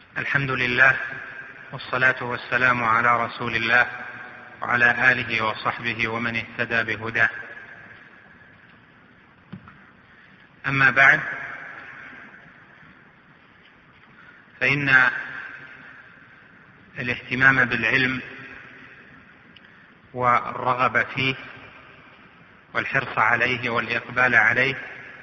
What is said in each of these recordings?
الحمد لله، والصلاة والسلام على رسول الله وعلى آله وصحبه ومن اهتدى بهداه. أما بعد، فإن الاهتمام بالعلم والرغبة فيه والحرص عليه والإقبال عليه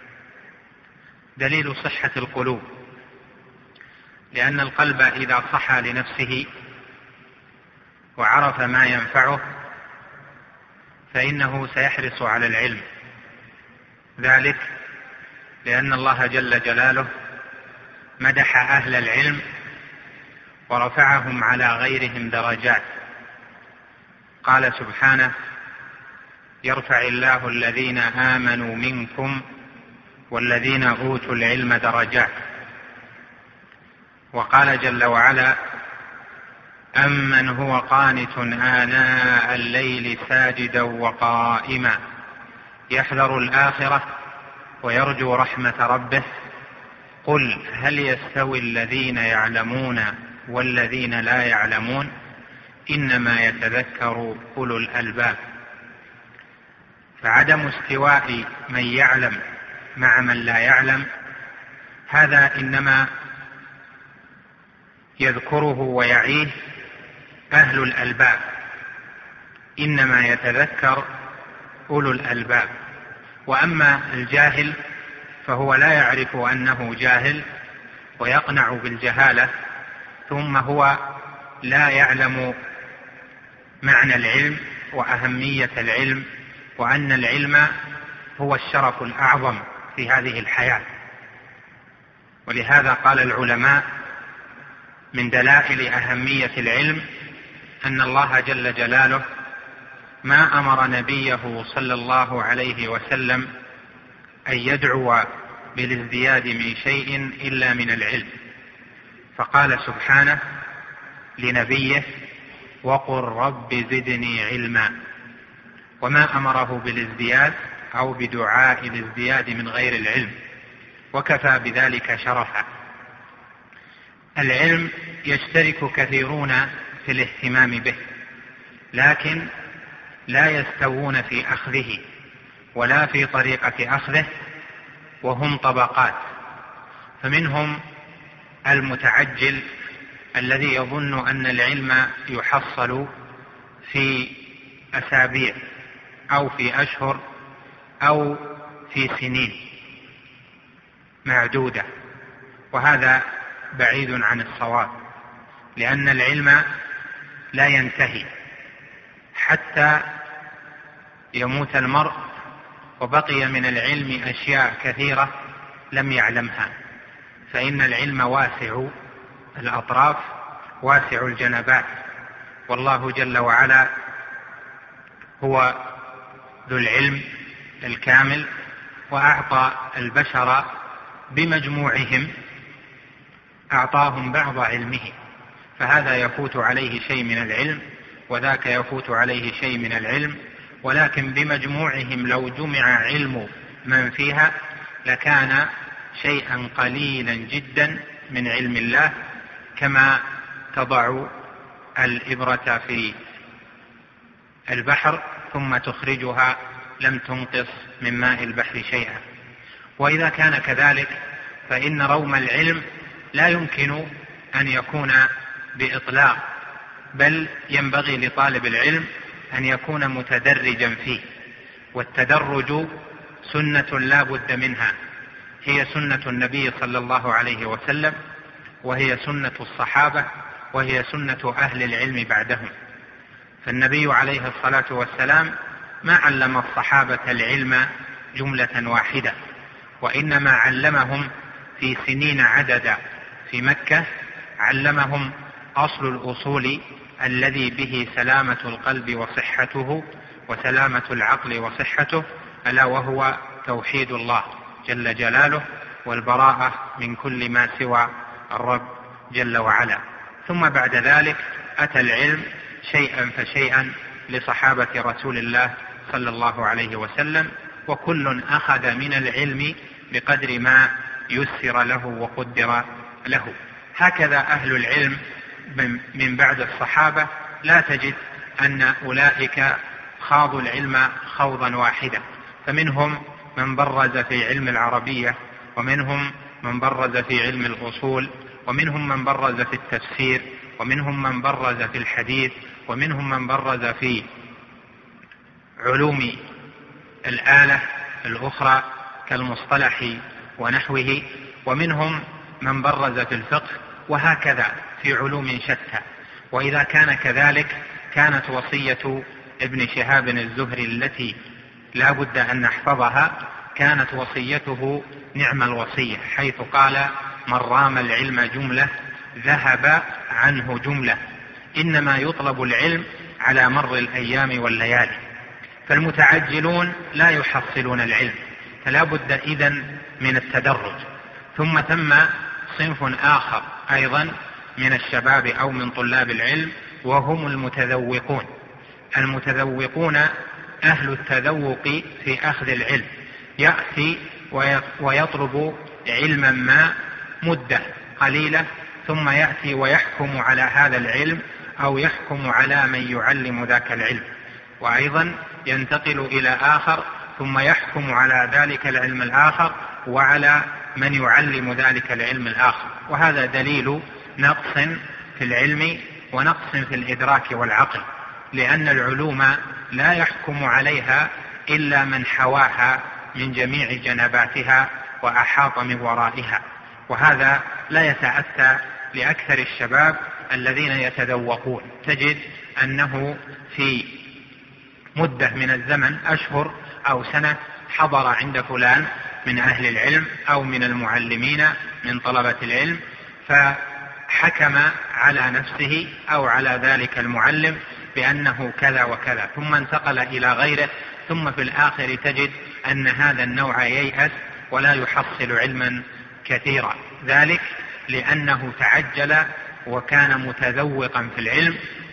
دليل صحة القلوب، لأن القلب إذا صحى لنفسه وعرف ما ينفعه فإنه سيحرص على العلم، ذلك لأن الله جل جلاله مدح أهل العلم ورفعهم على غيرهم درجات. قال سبحانه: يرفع الله الذين آمنوا منكم والذين أوتوا العلم درجات. وقال جل وعلا: أمن هو قانت آناء الليل ساجدا وقائما يحذر الآخرة ويرجو رحمة ربه قل هل يستوي الذين يعلمون والذين لا يعلمون إنما يتذكر أولو الألباب. فعدم استواء من يعلم مع من لا يعلم هذا إنما يذكره ويعيه أهل الألباب، إنما يتذكر أولو الألباب. وأما الجاهل فهو لا يعرف أنه جاهل ويقنع بالجهالة، ثم هو لا يعلم معنى العلم وأهمية العلم، وأن العلم هو الشرف الأعظم في هذه الحياة. ولهذا قال العلماء: من دلائل أهمية العلم أن الله جل جلاله ما أمر نبيه صلى الله عليه وسلم أن يدعو بالازدياد من شيء إلا من العلم، فقال سبحانه لنبيه: وقل رب زدني علما، وما أمره بالازدياد أو بدعاء الازدياد من غير العلم، وكفى بذلك شرفا. العلم يشترك كثيرون في الاهتمام به، لكن لا يستوون في أخذه ولا في طريقة أخذه، وهم طبقات. فمنهم المتعجل الذي يظن أن العلم يحصل في أسابيع أو في أشهر أو في سنين معدودة، وهذا بعيد عن الصواب، لأن العلم لا ينتهي حتى يموت المرء وبقي من العلم أشياء كثيرة لم يعلمها، فإن العلم واسع الأطراف واسع الجنبات، والله جل وعلا هو ذو العلم الكامل، وأعطى البشر بمجموعهم أعطاهم بعض علمه، فهذا يفوت عليه شيء من العلم وذاك يفوت عليه شيء من العلم، ولكن بمجموعهم لو جمع علم من فيها لكان شيئا قليلا جدا من علم الله، كما تضع الإبرة في البحر ثم تخرجها لم تنقص من ماء البحر شيئا. وإذا كان كذلك فإن روم العلم لا يمكن أن يكون بإطلاق، بل ينبغي لطالب العلم أن يكون متدرجا فيه، والتدرج سنة لا بد منها، هي سنة النبي صلى الله عليه وسلم، وهي سنة الصحابة، وهي سنة أهل العلم بعدهم. فالنبي عليه الصلاة والسلام ما علم الصحابة العلم جملة واحدة، وإنما علمهم في سنين عددا. في مكة علمهم أصل الأصول الذي به سلامة القلب وصحته وسلامة العقل وصحته، ألا وهو توحيد الله جل جلاله والبراءة من كل ما سوى الرب جل وعلا. ثم بعد ذلك أتى العلم شيئا فشيئا لصحابة رسول الله صلى الله عليه وسلم، وكل أخذ من العلم بقدر ما يسر له وقدر له، هكذا أهل العلم من بعد الصحابة لا تجد أن أولئك خاضوا العلم خوضا واحدا، فمنهم من برز في علم العربية، ومنهم من برز في علم الأصول، ومنهم من برز في التفسير، ومنهم من برز في الحديث، ومنهم من برز في علوم الآلة الأخرى كالمصطلح ونحوه، ومنهم من برز في الفقه، وهكذا في علوم شتى. وإذا كان كذلك كانت وصية ابن شهاب الزهري التي لا بد أن نحفظها، كانت وصيته نعم الوصية، حيث قال: من رام العلم جملة ذهب عنه جملة، إنما يطلب العلم على مر الأيام والليالي. فالمتعجلون لا يحصلون العلم، فلا بد إذن من التدرج. ثم صنف آخر أيضا من الشباب أو من طلاب العلم، وهم المتذوقون. المتذوقون أهل التذوق في أخذ العلم، يأتي ويطلب علما ما مدة قليلة، ثم يأتي ويحكم على هذا العلم أو يحكم على من يعلم ذاك العلم، وأيضا ينتقل إلى آخر ثم يحكم على ذلك العلم الآخر وعلى من يعلم ذلك العلم الآخر. وهذا دليل نقص في العلم ونقص في الإدراك والعقل، لأن العلوم لا يحكم عليها إلا من حواها من جميع جنباتها وأحاط من ورائها، وهذا لا يتأتى لأكثر الشباب الذين يتذوقون. تجد أنه في مدة من الزمن، أشهر أو سنة، حضر عند فلان من أهل العلم أو من المعلمين من طلبة العلم، فحكم على نفسه أو على ذلك المعلم بأنه كذا وكذا، ثم انتقل إلى غيره، ثم في الآخر تجد أن هذا النوع ييأس ولا يحصل علما كثيرا، ذلك لأنه تعجل وكان متذوقا في العلم.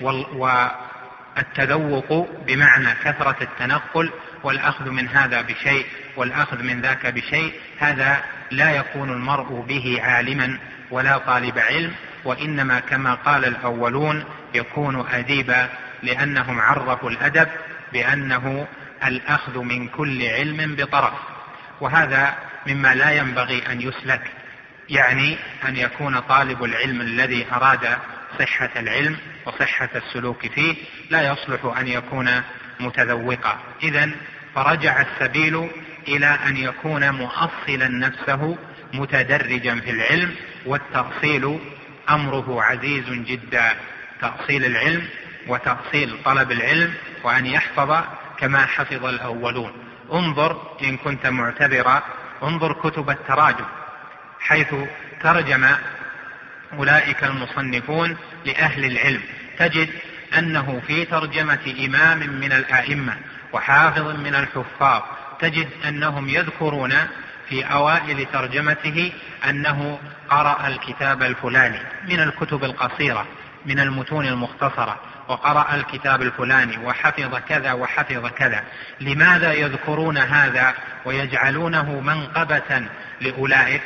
والتذوق بمعنى كثرة التنقل والأخذ من هذا بشيء والأخذ من ذاك بشيء، هذا لا يكون المرء به عالما ولا طالب علم، وإنما كما قال الأولون يكون أديبا، لأنهم عرفوا الأدب بأنه الأخذ من كل علم بطرف، وهذا مما لا ينبغي أن يسلك، يعني أن يكون طالب العلم الذي أراد صحة العلم وصحة السلوك فيه لا يصلح أن يكون متذوقا. إذن فرجع السبيل إلى أن يكون مؤصلا نفسه متدرجا في العلم، والتأصيل أمره عزيز جدا، تأصيل العلم وتأصيل طلب العلم، وأن يحفظ كما حفظ الأولون. انظر إن كنت معتبرا، انظر كتب التراجم حيث ترجم أولئك المصنفون لأهل العلم، تجد أنه في ترجمة إمام من الآئمة وحافظ من الحفاظ تجد أنهم يذكرون في أوائل ترجمته أنه قرأ الكتاب الفلاني من الكتب القصيرة من المتون المختصرة، وقرأ الكتاب الفلاني وحفظ كذا وحفظ كذا. لماذا يذكرون هذا ويجعلونه منقبة لأولئك؟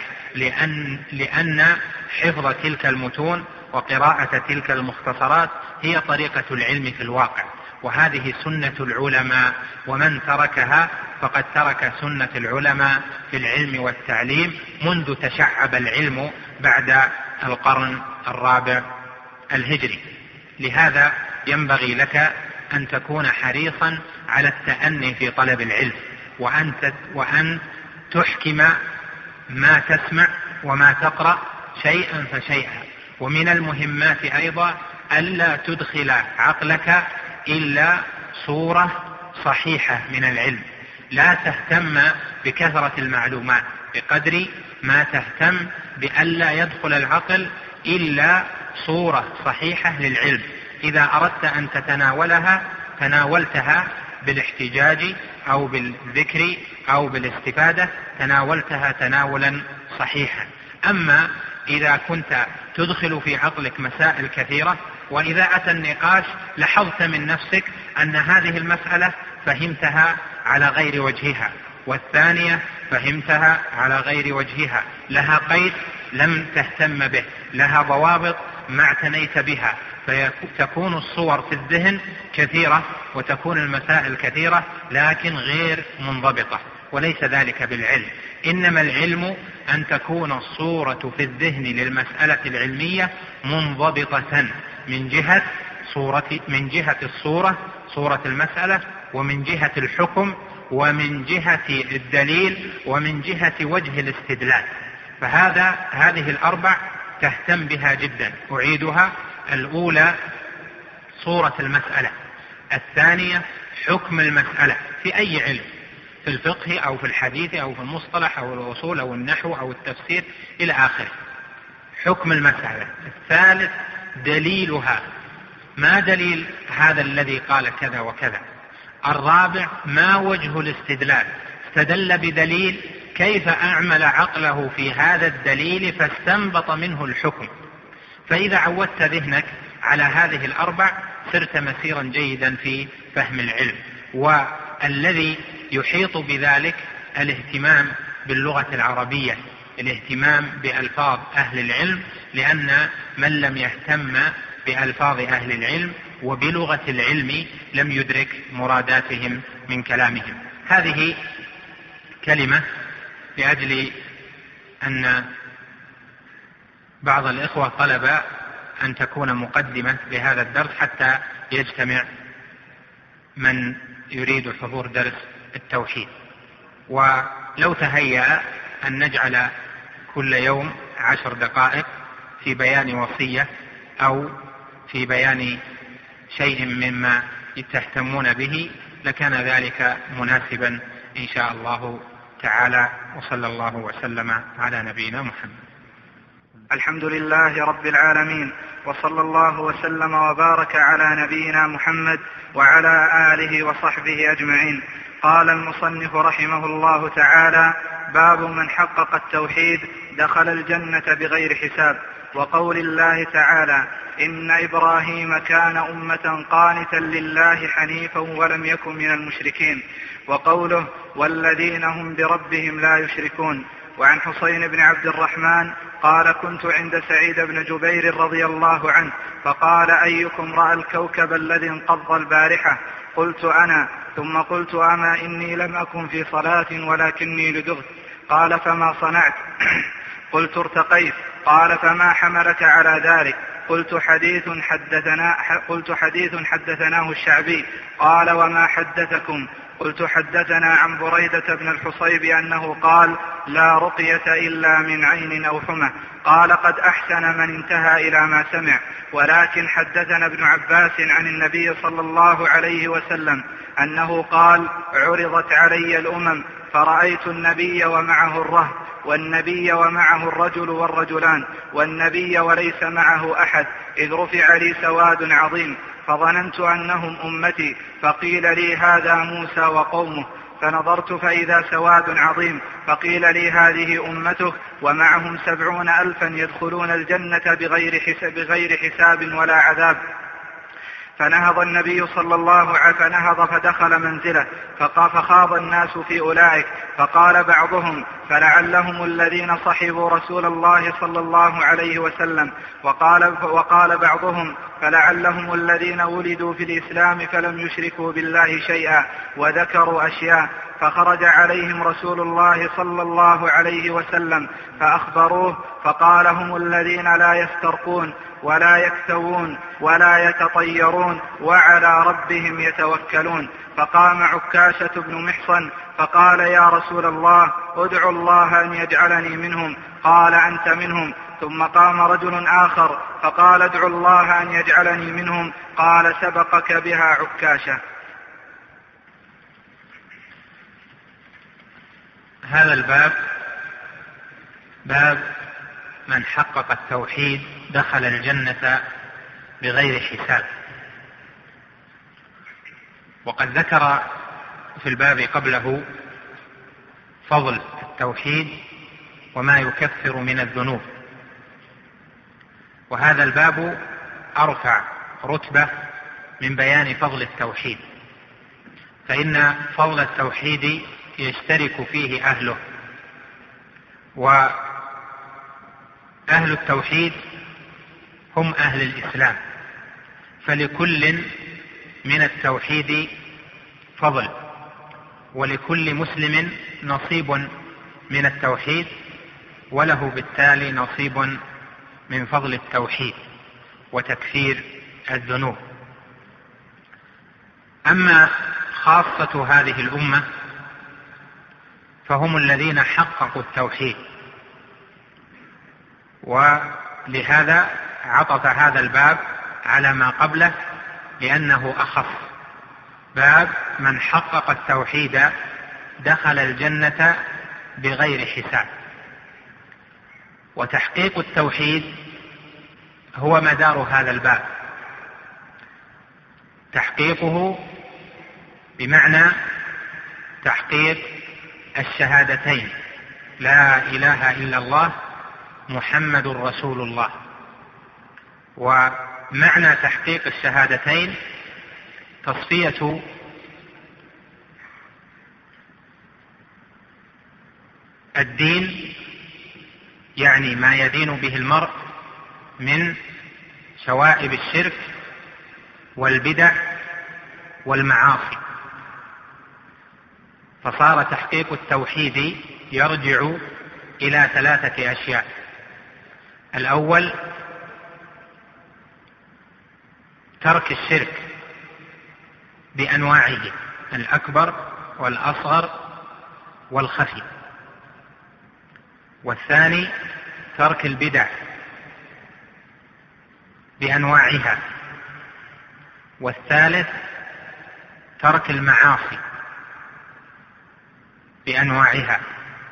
لأن حفظ تلك المتون وقراءة تلك المختصرات هي طريقة العلم في الواقع، وهذه سنة العلماء، ومن تركها فقد ترك سنة العلماء في العلم والتعليم منذ تشعب العلم بعد القرن الرابع الهجري. لهذا ينبغي لك أن تكون حريصا على التأني في طلب العلم، وأن تحكم ما تسمع وما تقرأ شيئا فشيئا. ومن المهمات أيضا ألا تدخل عقلك إلا صورة صحيحة من العلم، لا تهتم بكثرة المعلومات بقدر ما تهتم بألا يدخل العقل إلا صورة صحيحة للعلم. إذا أردت أن تتناولها تناولتها بالاحتجاج أو بالذكر أو بالاستفادة، تناولتها تناولا صحيحا. أما إذا كنت تدخل في عقلك مسائل كثيرة، وإذا أتى النقاش لاحظت من نفسك أن هذه المسألة فهمتها على غير وجهها، والثانية فهمتها على غير وجهها، لها قيد لم تهتم به، لها ضوابط ما اعتنيت بها، فتكون الصور في الذهن كثيرة وتكون المسائل كثيرة لكن غير منضبطة، وليس ذلك بالعلم. إنما العلم أن تكون الصورة في الذهن للمسألة العلمية منضبطة من جهة الصورة، صورة المسألة، ومن جهة الحكم، ومن جهة الدليل، ومن جهة وجه الاستدلال. هذه الأربع تهتم بها جدا. أعيدها: الأولى صورة المسألة، الثانية حكم المسألة في أي علم، في الفقه أو في الحديث أو في المصطلح أو الأصول أو النحو أو التفسير إلى آخره، حكم المسألة. الثالث دليلها، ما دليل هذا الذي قال كذا وكذا. الرابع ما وجه الاستدلال، استدل بدليل، كيف أعمل عقله في هذا الدليل فاستنبط منه الحكم. فإذا عودت ذهنك على هذه الأربع صرت مسيرا جيدا في فهم العلم. والذي يحيط بذلك الاهتمام باللغة العربية، الاهتمام بألفاظ أهل العلم، لأن من لم يهتم بألفاظ أهل العلم وبلغة العلم لم يدرك مراداتهم من كلامهم. هذه كلمة لأجل أن بعض الإخوة طلب أن تكون مقدمة لهذا الدرس حتى يجتمع من يريد حضور درس التوحيد. ولو تهيأ أن نجعل كل يوم 10 دقائق في بيان وصية أو في بيان شيء مما تهتمون به لكان ذلك مناسبا إن شاء الله تعالى. وصلى الله وسلم على نبينا محمد. الحمد لله رب العالمين، وصلى الله وسلم وبارك على نبينا محمد وعلى آله وصحبه أجمعين. قال المصنف رحمه الله تعالى: باب من حقق التوحيد دخل الجنة بغير حساب. وقول الله تعالى: إن إبراهيم كان أمة قانتا لله حنيفا ولم يكن من المشركين. وقوله: والذين هم بربهم لا يشركون. وعن حسين بن عبد الرحمن قال: كنت عند سعيد بن جبير رضي الله عنه فقال: أيكم رأى الكوكب الذي انقض البارحة؟ قلت: أنا. ثم قلت: أما إني لم أكن في صلاة ولكني لدغت. قال: فما صنعت؟ قلت: ارتقيت. قال: فما حملك على ذلك؟ قلت: حديث حدثناه الشعبي. قال: وما حدثكم؟ قلت: حدثنا عن بريدة بن الحصيب أنه قال: لا رقية إلا من عين أو حمى. قال: قد أحسن من انتهى إلى ما سمع. ولكن حدثنا ابن عباس عن النبي صلى الله عليه وسلم أنه قال: عرضت علي الأمم فرأيت النبي ومعه الرهط، والنبي ومعه الرجل والرجلان، والنبي وليس معه أحد، إذ رفع لي سواد عظيم فظننت أنهم أمتي، فقيل لي: هذا موسى وقومه. فنظرت فإذا سواد عظيم، فقيل لي: هذه أمته ومعهم 70,000 يدخلون الجنة بغير حساب ولا عذاب. فنهض النبي صلى الله عليه وسلم فدخل منزله، فخاض الناس في أولئك، فقال بعضهم: فلعلهم الذين صحبوا رسول الله صلى الله عليه وسلم. وقال بعضهم: فلعلهم الذين ولدوا في الإسلام فلم يشركوا بالله شيئا، وذكروا أشياء. فخرج عليهم رسول الله صلى الله عليه وسلم فأخبروه، فقال: هم الذين لا يسترقون ولا يكتوون ولا يتطيرون وعلى ربهم يتوكلون. فقام عكاشة بن محصن فقال: يا رسول الله، ادعو الله أن يجعلني منهم. قال: أنت منهم. ثم قام رجل آخر فقال: ادعو الله أن يجعلني منهم. قال: سبقك بها عكاشة. هذا الباب باب من حقق التوحيد دخل الجنة بغير حساب. وقد ذكر في الباب قبله فضل التوحيد وما يكفر من الذنوب، وهذا الباب أرفع رتبة من بيان فضل التوحيد، فإن فضل التوحيد يشترك فيه أهله، أهل التوحيد هم أهل الإسلام، فلكل من التوحيد فضل، ولكل مسلم نصيب من التوحيد، وله بالتالي نصيب من فضل التوحيد وتكفير الذنوب. أما خاصة هذه الأمة فهم الذين حققوا التوحيد، ولهذا عطف هذا الباب على ما قبله لأنه أخص. باب من حقق التوحيد دخل الجنة بغير حساب. وتحقيق التوحيد هو مدار هذا الباب. تحقيقه بمعنى تحقيق الشهادتين: لا إله إلا الله محمد رسول الله. ومعنى تحقيق الشهادتين تصفية الدين، يعني ما يدين به المرء من شوائب الشرك والبدع والمعاصي. فصار تحقيق التوحيد يرجع إلى 3 أشياء: الأول ترك الشرك بأنواعه الأكبر والأصغر والخفي، والثاني ترك البدع بأنواعها، والثالث ترك المعاصي بأنواعها.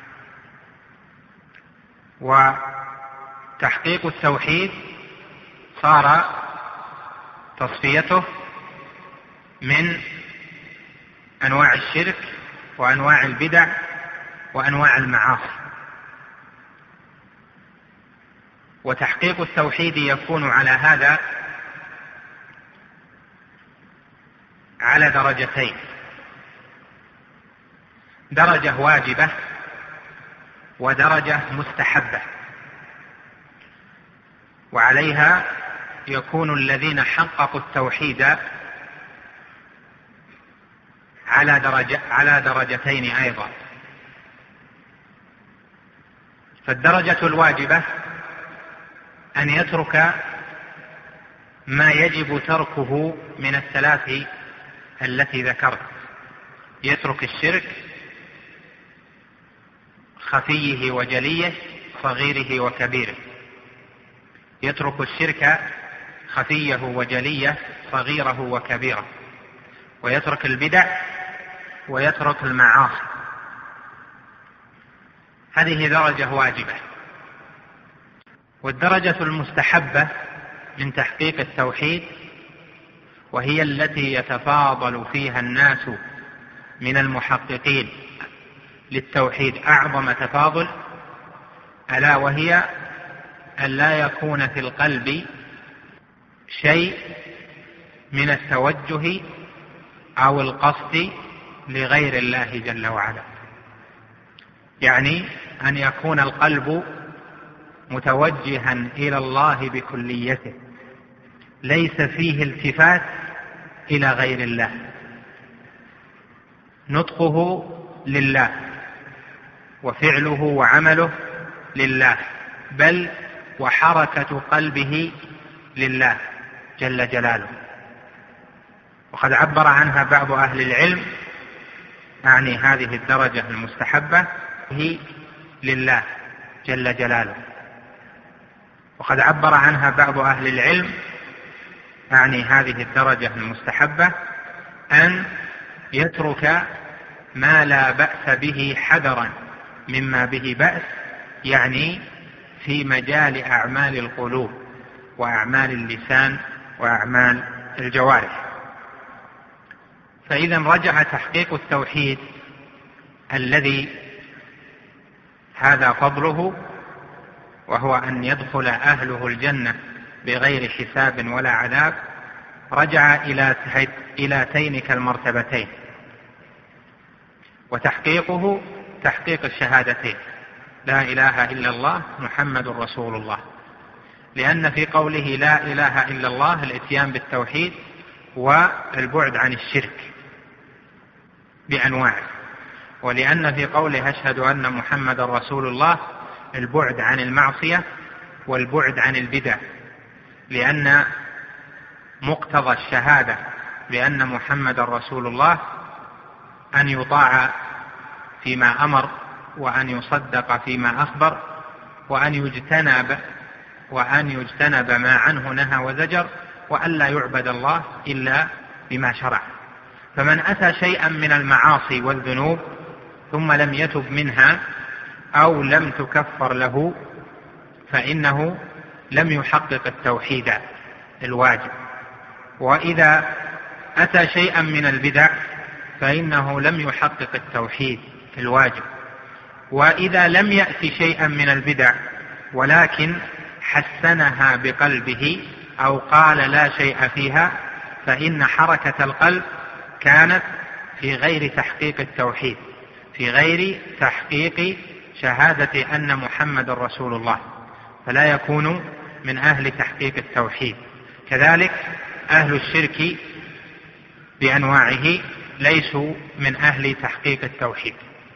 وتحقيق التوحيد صار تصفيته من أنواع الشرك وأنواع البدع وأنواع المعاصي. وتحقيق التوحيد يكون على هذا على درجتين: درجة واجبة ودرجة مستحبة. وعليها يكون الذين حققوا التوحيد على درجتين أيضا. فالدرجة الواجبة أن يترك ما يجب تركه من الثلاث التي ذكرت: يترك الشرك خفيه وجليه صغيره وكبيره، يترك الشرك خفيه وجليه صغيره وكبيره، ويترك البدع ويترك المعاصي. هذه درجة واجبة. والدرجة المستحبة من تحقيق التوحيد، وهي التي يتفاضل فيها الناس من المحققين للتوحيد أعظم تفاضل، ألا وهي أن لا يكون في القلب شيء من التوجه أو القصد لغير الله جل وعلا. يعني أن يكون القلب متوجها إلى الله بكليته، ليس فيه التفات إلى غير الله، نطقه لله وفعله وعمله لله، بل وحركة قلبه لله جل جلاله. وقد عبر عنها بعض أهل العلم، يعني هذه الدرجة المستحبة هي لله جل جلاله. وقد عبر عنها بعض أهل العلم، يعني هذه الدرجة المستحبة أن يترك ما لا بأس به حذرا مما به بأس، يعني في مجال أعمال القلوب وأعمال اللسان وأعمال الجوارح. فإذا رجع تحقيق التوحيد الذي هذا فضله، وهو أن يدخل أهله الجنة بغير حساب ولا عذاب، رجع إلى تلك المرتبتين. وتحقيقه تحقيق الشهادتين: لا إله إلا الله محمد رسول الله. لأن في قوله لا إله إلا الله الإتيان بالتوحيد والبعد عن الشرك بأنواعه، ولأن في قوله أشهد أن محمد رسول الله البعد عن المعصية والبعد عن البدع، لأن مقتضى الشهادة بأن محمد رسول الله أن يطاع فيما أمر وأن يصدق فيما أخبر وأن يجتنب ما عنه نهى وزجر، وأن لا يعبد الله إلا بما شرع. فمن أتى شيئا من المعاصي والذنوب ثم لم يتب منها أو لم تكفر له فإنه لم يحقق التوحيد الواجب. وإذا أتى شيئا من البدع فإنه لم يحقق التوحيد الواجب. وإذا لم يأتي شيئا من البدع ولكن حسنها بقلبه أو قال لا شيء فيها فإن حركة القلب كانت في غير تحقيق التوحيد، في غير تحقيق شهادة أن محمد رسول الله، فلا يكون من أهل تحقيق التوحيد. كذلك أهل الشرك بأنواعه ليسوا من أهل تحقيق التوحيد.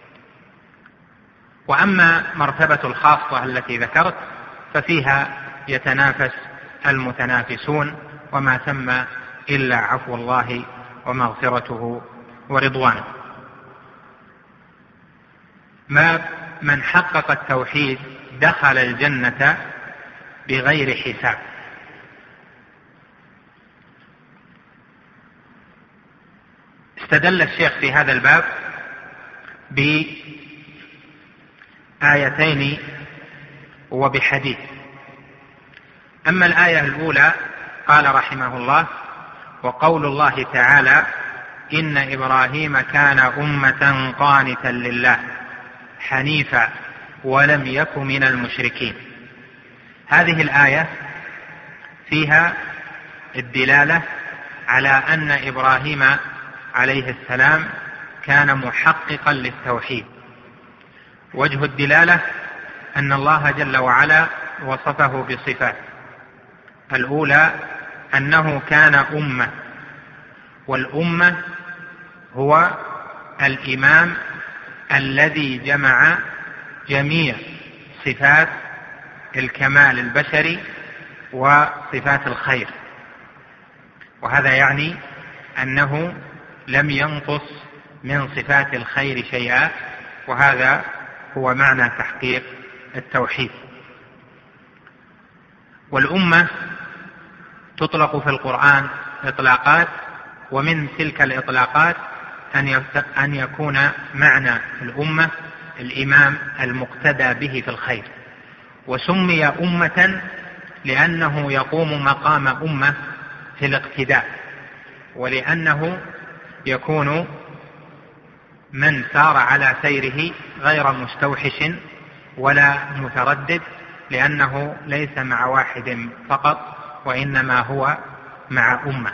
وأما مرتبة الخاصة التي ذكرت ففيها يتنافس المتنافسون، وما ثم إلا عفو الله ومغفرته ورضوانه. من حقق التوحيد دخل الجنة بغير حساب. استدل الشيخ في هذا الباب بآيتين وبحديث. أما الآية الأولى قال رحمه الله: وقول الله تعالى: إن إبراهيم كان أمة قانتا لله حنيفا ولم يك من المشركين. هذه الآية فيها الدلالة على أن إبراهيم عليه السلام كان محققا للتوحيد. وجه الدلالة أن الله جل وعلا وصفه بصفات. الأولى أنه كان أمة، والأمة هو الإمام الذي جمع جميع صفات الكمال البشري وصفات الخير، وهذا يعني أنه لم ينقص من صفات الخير شيئا، وهذا هو معنى تحقيق التوحيد. والأمة تطلق في القرآن إطلاقات، ومن تلك الإطلاقات أن يكون معنى الأمة الإمام المقتدى به في الخير. وسمي أمة لأنه يقوم مقام أمة في الاقتداء، ولأنه يكون من سار على سيره غير مستوحش ولا متردد، لأنه ليس مع واحد فقط وإنما هو مع أمة.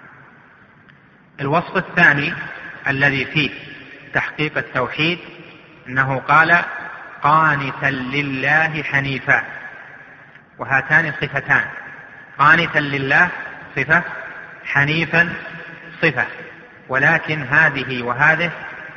الوصف الثاني الذي فيه تحقيق التوحيد أنه قال: قانتا لله حنيفا. وهاتان صفتان: قانتا لله صفة، حنيفا صفة، ولكن هذه وهذه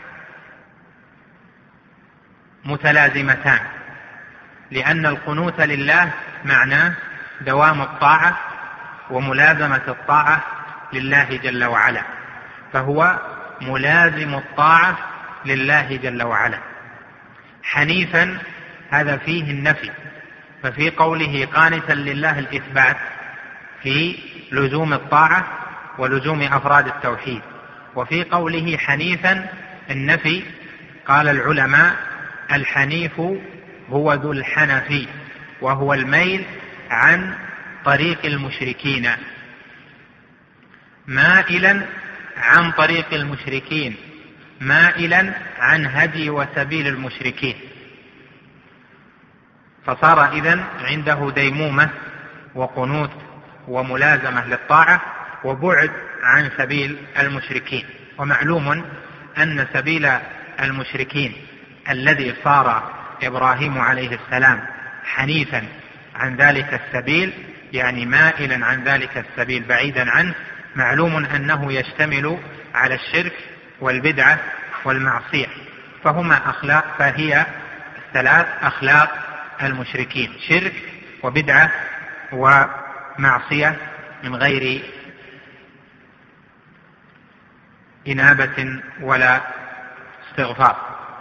متلازمتان، لأن القنوت لله معناه دوام الطاعة وملازمة الطاعة لله جل وعلا، فهو ملازم الطاعة لله جل وعلا. حنيفا هذا فيه النفي، ففي قوله قانتا لله الإثبات في لزوم الطاعة ولزوم أفراد التوحيد، وفي قوله حنيفا النفي. قال العلماء: الحنيف هو ذو الحنف، وهو الميل عن طريق المشركين، مائلا عن طريق المشركين، مائلا عن هدي وسبيل المشركين. فصار إذن عنده ديمومة وقنوت وملازمة للطاعة وبعد عن سبيل المشركين. ومعلوم أن سبيل المشركين الذي صار إبراهيم عليه السلام حنيفا عن ذلك السبيل، يعني مائلا عن ذلك السبيل بعيدا عنه، معلوم أنه يشتمل على الشرك والبدعة والمعصية، فهي ثلاث أخلاق المشركين: شرك وبدعة ومعصية من غير إنابة ولا استغفار.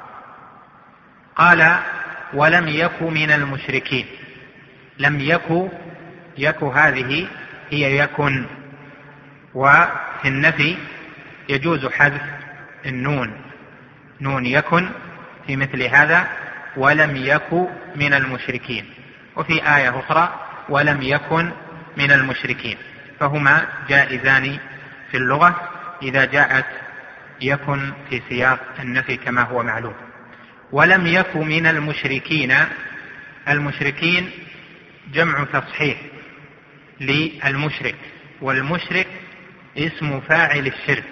قال: ولم يك من المشركين. لم يك هذه هي يكن، وفي النفي يجوز حذف النون، نون يكن في مثل هذا: ولم يك من المشركين. وفي آية أخرى: ولم يكن من المشركين. فهما جائزان في اللغة إذا جاءت يكن في سياق النفي كما هو معلوم. ولم يك من المشركين. المشركين جمع تصحيح للمشرك، والمشرك اسم فاعل الشرك،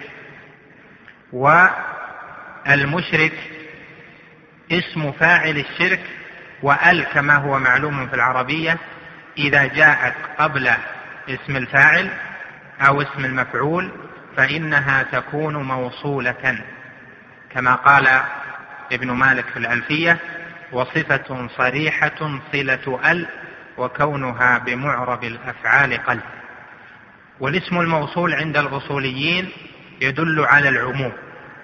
والمشرك اسم فاعل الشرك، وأل كما هو معلوم في العربية إذا جاءت قبل اسم الفاعل أو اسم المفعول فإنها تكون موصولة، كما قال ابن مالك في الألفية: وصفة صريحة صلة أل وكونها بمعرب الأفعال قل. والاسم الموصول عند الأصوليين يدل على العموم،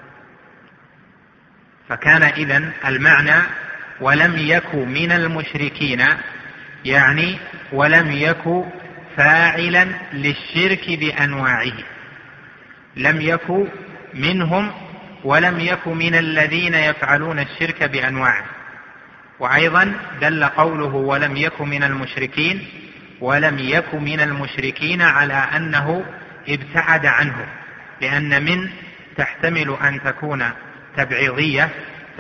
فكان إذن المعنى ولم يك من المشركين يعني ولم يك فاعلا للشرك بأنواعه، لم يك منهم ولم يك من الذين يفعلون الشرك بأنواعه. وأيضا دل قوله ولم يك من المشركين ولم يك من المشركين على أنه ابتعد عنه، لأن من تحتمل أن تكون تبعيضية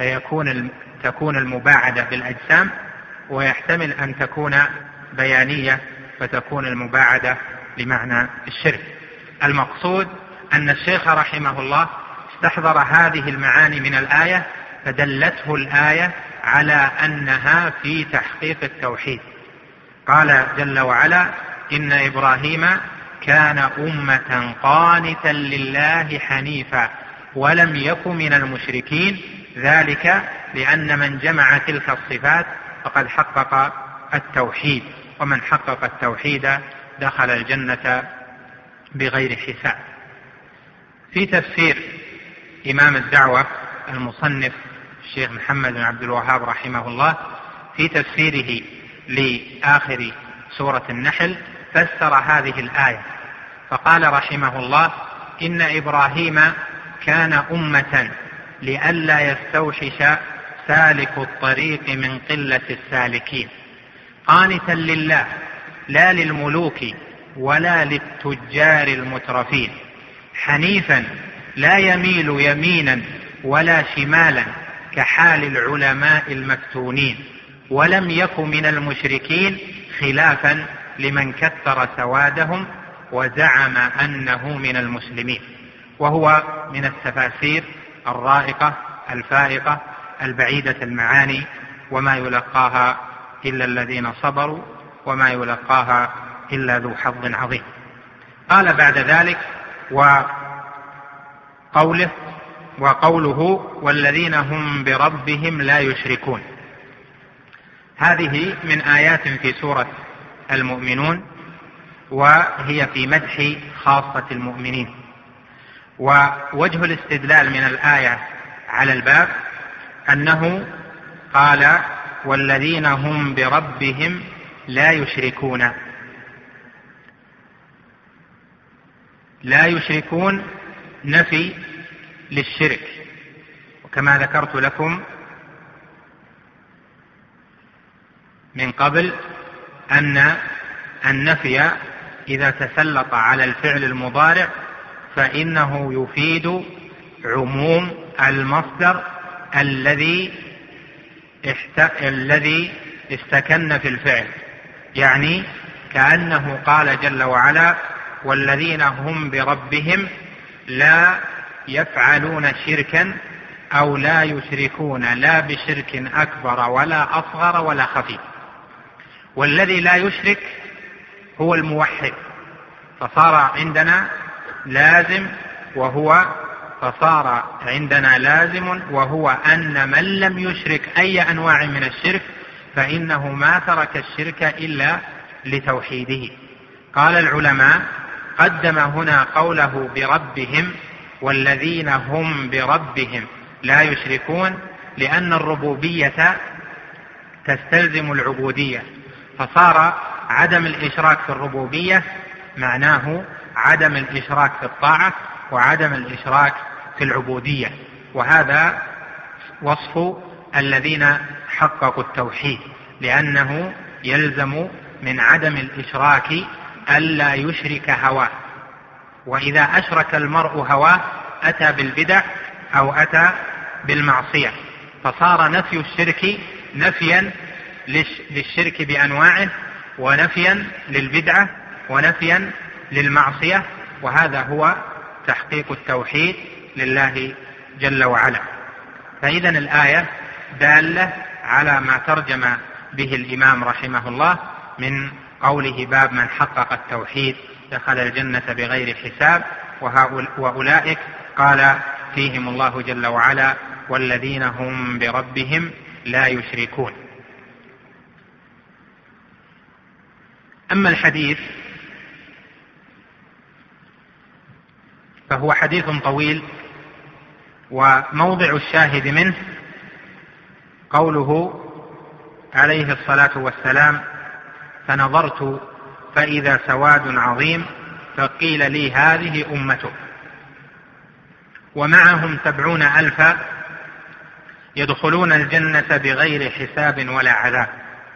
تكون المباعدة بالأجسام، ويحتمل أن تكون بيانية فتكون المباعدة بمعنى الشرك. المقصود أن الشيخ رحمه الله استحضر هذه المعاني من الآية فدلته الآية على أنها في تحقيق التوحيد. قال جل وعلا: إن إبراهيم كان أمة قانتا لله حنيفا ولم يك من المشركين، ذلك لأن من جمع تلك الصفات فقد حقق التوحيد، ومن حقق التوحيد دخل الجنة بغير حساب. في تفسير إمام الدعوة المصنف الشيخ محمد بن عبد الوهاب رحمه الله في تفسيره لآخر سورة النحل فسر هذه الآية فقال رحمه الله: إن إبراهيم كان أمة لئلا يستوحش سالك الطريق من قلة السالكين، قانتا لله لا للملوك ولا للتجار المترفين، حنيفا لا يميل يمينا ولا شمالا كحال العلماء المفتونين، ولم يك من المشركين خلافا لمن كثر سوادهم وزعم أنه من المسلمين. وهو من التفاسير الرائقة الفائقة البعيدة المعاني، وما يلقاها إلا الذين صبروا وما يلقاها إلا ذو حظ عظيم. قال بعد ذلك: وقوله والذين هم بربهم لا يشركون. هذه من آيات في سورة المؤمنون، وهي في مدح خاصة المؤمنين. ووجه الاستدلال من الآية على الباب أنه قال: والذين هم بربهم لا يشركون. لا يشركون نفي للشرك، وكما ذكرت لكم من قبل أن النفي إذا تسلط على الفعل المضارع فإنه يفيد عموم المصدر الذي استكن في الفعل، يعني كأنه قال جل وعلا: والذين هم بربهم لا يفعلون شركا أو لا يشركون لا بشرك أكبر ولا أصغر ولا خفي. والذي لا يشرك هو الموحد، فصار عندنا لازم وهو أن من لم يشرك أي أنواع من الشرك فإنه ما ترك الشرك إلا لتوحيده. قال العلماء: قدم هنا قوله بربهم والذين هم بربهم لا يشركون، لأن الربوبية تستلزم العبودية، فصار عدم الإشراك في الربوبية معناه عدم الإشراك في الطاعة وعدم الإشراك في العبودية، وهذا وصف الذين حققوا التوحيد، لأنه يلزم من عدم الإشراك ألا يشرك هواه، وإذا أشرك المرء هواه أتى بالبدع أو أتى بالمعصية، فصار نفي الشرك نفيا للشرك بأنواعه ونفيا للبدعة ونفيا للمعصية، وهذا هو تحقيق التوحيد لله جل وعلا. فإذا الآية دالة على ما ترجم به الإمام رحمه الله من قوله: باب من حقق التوحيد دخل الجنة بغير حساب، وأولئك قال فيهم الله جل وعلا: والذين هم بربهم لا يشركون. أما الحديث فهو حديث طويل، وموضع الشاهد منه قوله عليه الصلاة والسلام: فنظرت فإذا سواد عظيم فقيل لي هذه أمتك ومعهم 70,000 يدخلون الجنة بغير حساب ولا عذاب.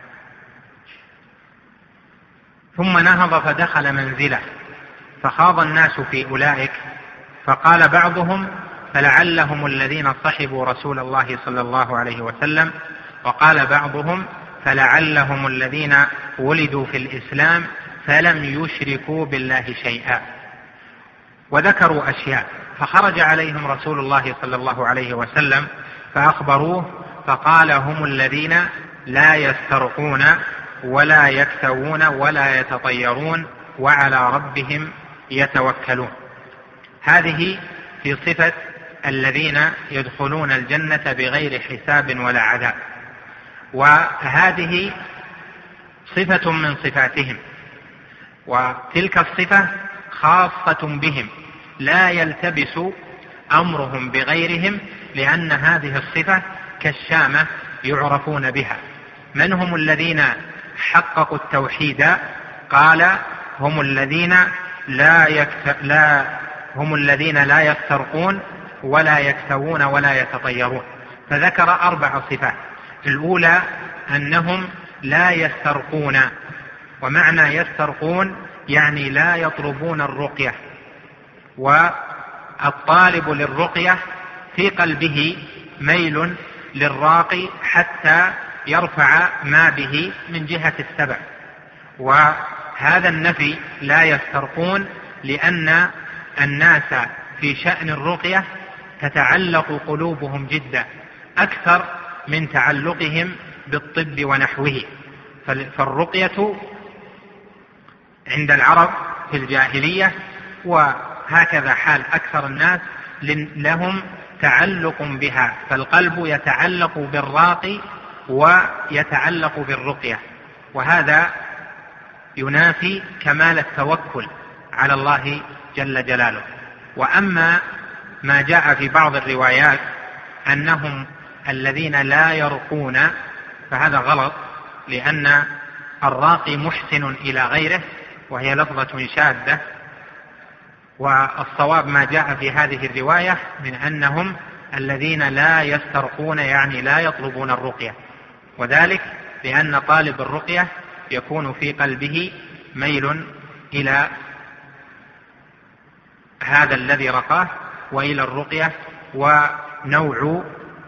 ثم نهض فدخل منزله فخاض الناس في أولئك، فقال بعضهم: فلعلهم الذين صحبوا رسول الله صلى الله عليه وسلم، وقال بعضهم: فلعلهم الذين ولدوا في الإسلام فلم يشركوا بالله شيئا. وذكروا أشياء، فخرج عليهم رسول الله صلى الله عليه وسلم فأخبروه، فقال: هم الذين لا يسترقون ولا يكتوون ولا يتطيرون وعلى ربهم يتوكلون. هذه في صفة الذين يدخلون الجنة بغير حساب ولا عذاب، وهذه صفة من صفاتهم، وتلك الصفة خاصة بهم لا يلتبس أمرهم بغيرهم، لأن هذه الصفة كالشامة يعرفون بها. من هم الذين حققوا التوحيد؟ قال: هم الذين لا يسترقون ولا يكتوون ولا يتطيرون، فذكر 4 صفات. الأولى أنهم لا يسترقون، ومعنى يسترقون يعني لا يطلبون الرقية، والطالب للرقية في قلبه ميل للراقي حتى يرفع ما به من جهة السبع. وهذا النفي لا يسترقون لأن الناس في شأن الرقية تتعلق قلوبهم جدا أكثر من تعلقهم بالطب ونحوه. فالرقية عند العرب في الجاهلية، وهكذا حال أكثر الناس، لهم تعلق بها، فالقلب يتعلق بالراقي ويتعلق بالرقية، وهذا ينافي كمال التوكل على الله جل جلاله. وأما ما جاء في بعض الروايات أنهم الذين لا يرقون، فهذا غلط، لأن الراقي محسن إلى غيره، وهي لفظة شاذة، والصواب ما جاء في هذه الرواية من أنهم الذين لا يسترقون، يعني لا يطلبون الرقية، وذلك لأن طالب الرقية يكون في قلبه ميل إلى هذا الذي رقاه وإلى الرقية، ونوع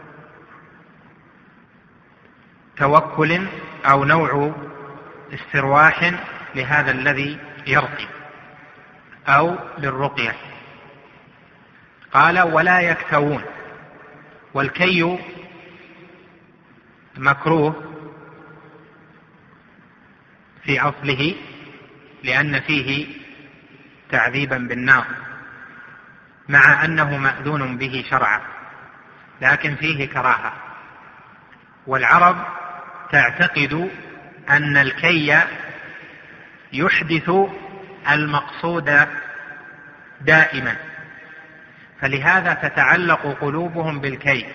توكل أو نوع استرواح لهذا الذي يرقي أو للرقية. قال: ولا يكتوون، والكي مكروه في أصله لأن فيه تعذيبا بالنار، مع أنه مأذون به شرعا، لكن فيه كراهة. والعرب تعتقد أن الكي يحدث المقصود دائما، فلهذا تتعلق قلوبهم بالكي،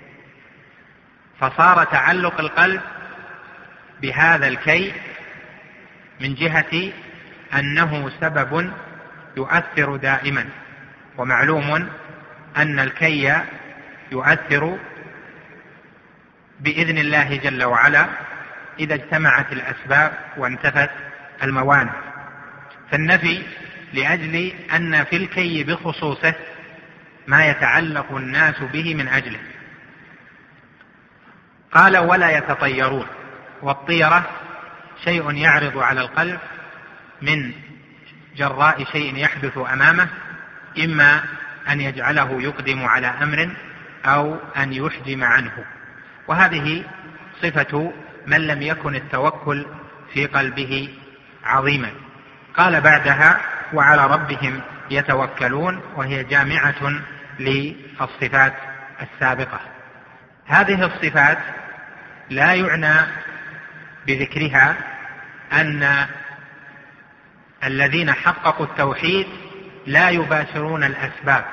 فصار تعلق القلب بهذا الكي من جهة أنه سبب يؤثر دائما. ومعلوم أن الكي يؤثر بإذن الله جل وعلا إذا اجتمعت الأسباب وانتفت الموانع. فالنفي لأجل أن في الكي بخصوصه ما يتعلق الناس به من أجله. قال ولا يتطيرون، والطيرة شيء يعرض على القلب من جراء شيء يحدث أمامه، إما أن يجعله يقدم على أمر أو أن يحجم عنه، وهذه صفة من لم يكن التوكل في قلبه عظيما. قال بعدها وعلى ربهم يتوكلون، وهي جامعة للصفات السابقة. هذه الصفات لا يعنى بذكرها أن الذين حققوا التوحيد لا يباشرون الأسباب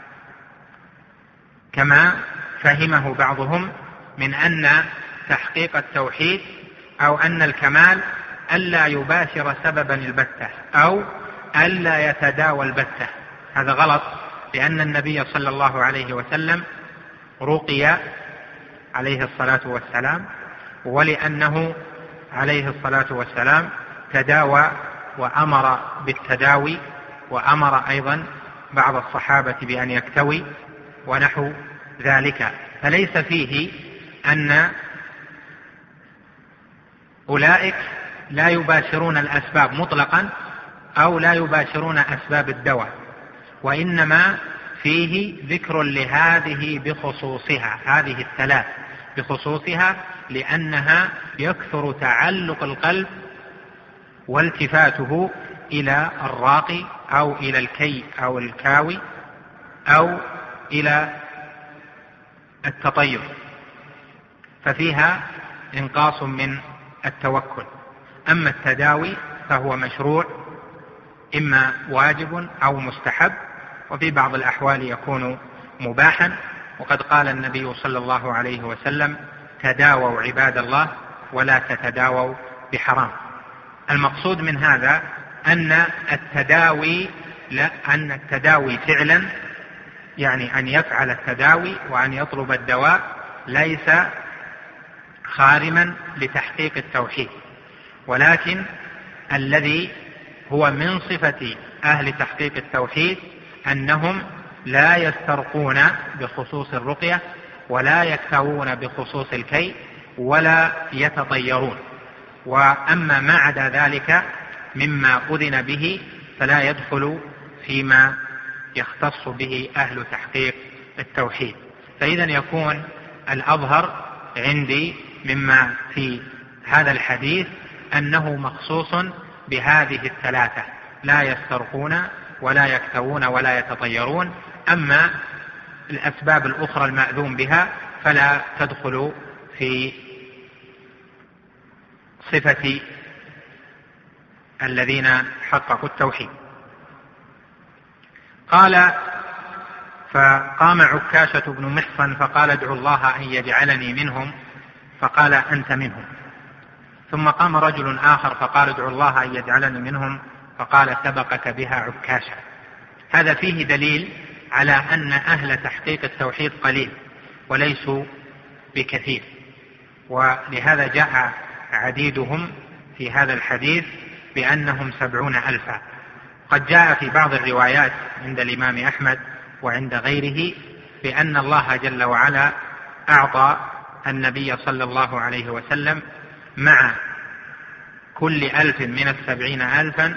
كما فهمه بعضهم من أن تحقيق التوحيد أو أن الكمال ألا يباشر سببا البتة أو ألا يتداوى البتة. هذا غلط، لأن النبي صلى الله عليه وسلم رقي عليه الصلاة والسلام، ولأنه عليه الصلاة والسلام تداوى وأمر بالتداوي، وأمر أيضا بعض الصحابة بأن يكتوي ونحو ذلك. فليس فيه أن أولئك لا يباشرون الأسباب مطلقا أو لا يباشرون أسباب الدواء، وإنما فيه ذكر لهذه بخصوصها، هذه الثلاث بخصوصها، لأنها يكثر تعلق القلب والتفاته إلى الراقي أو إلى الكي أو الكاوي أو إلى التطير، ففيها إنقاص من التوكل. أما التداوي فهو مشروع، إما واجب أو مستحب، وفي بعض الأحوال يكون مباحا. وقد قال النبي صلى الله عليه وسلم تداووا عباد الله ولا تتداووا بحرام. المقصود من هذا أن التداوي فعلا، يعني أن يفعل التداوي وأن يطلب الدواء، ليس خارما لتحقيق التوحيد، ولكن الذي هو من صفة أهل تحقيق التوحيد أنهم لا يسترقون بخصوص الرقية، ولا يكتوون بخصوص الكي، ولا يتطيرون. وأما ما عدا ذلك مما أذن به فلا يدخل فيما يختص به أهل تحقيق التوحيد. فإذا يكون الأظهر عندي مما في هذا الحديث أنه مخصوص بهذه الثلاثة، لا يسترقون ولا يكتوون ولا يتطيرون. أما الأسباب الأخرى المأذون بها فلا تدخل في صفة الذين حققوا التوحيد. قال فقام عكاشة بن محصن فقال ادعوا الله أن يجعلني منهم، فقال أنت منهم. ثم قام رجل آخر فقال ادعوا الله أن يجعلني منهم، فقال سبقك بها عكاشة. هذا فيه دليل على أن أهل تحقيق التوحيد قليل وليسوا بكثير، ولهذا جاء عديدهم في هذا الحديث بأنهم 70,000. قد جاء في بعض الروايات عند الإمام أحمد وعند غيره بأن الله جل وعلا أعطى النبي صلى الله عليه وسلم مع كل 1000 من 70,000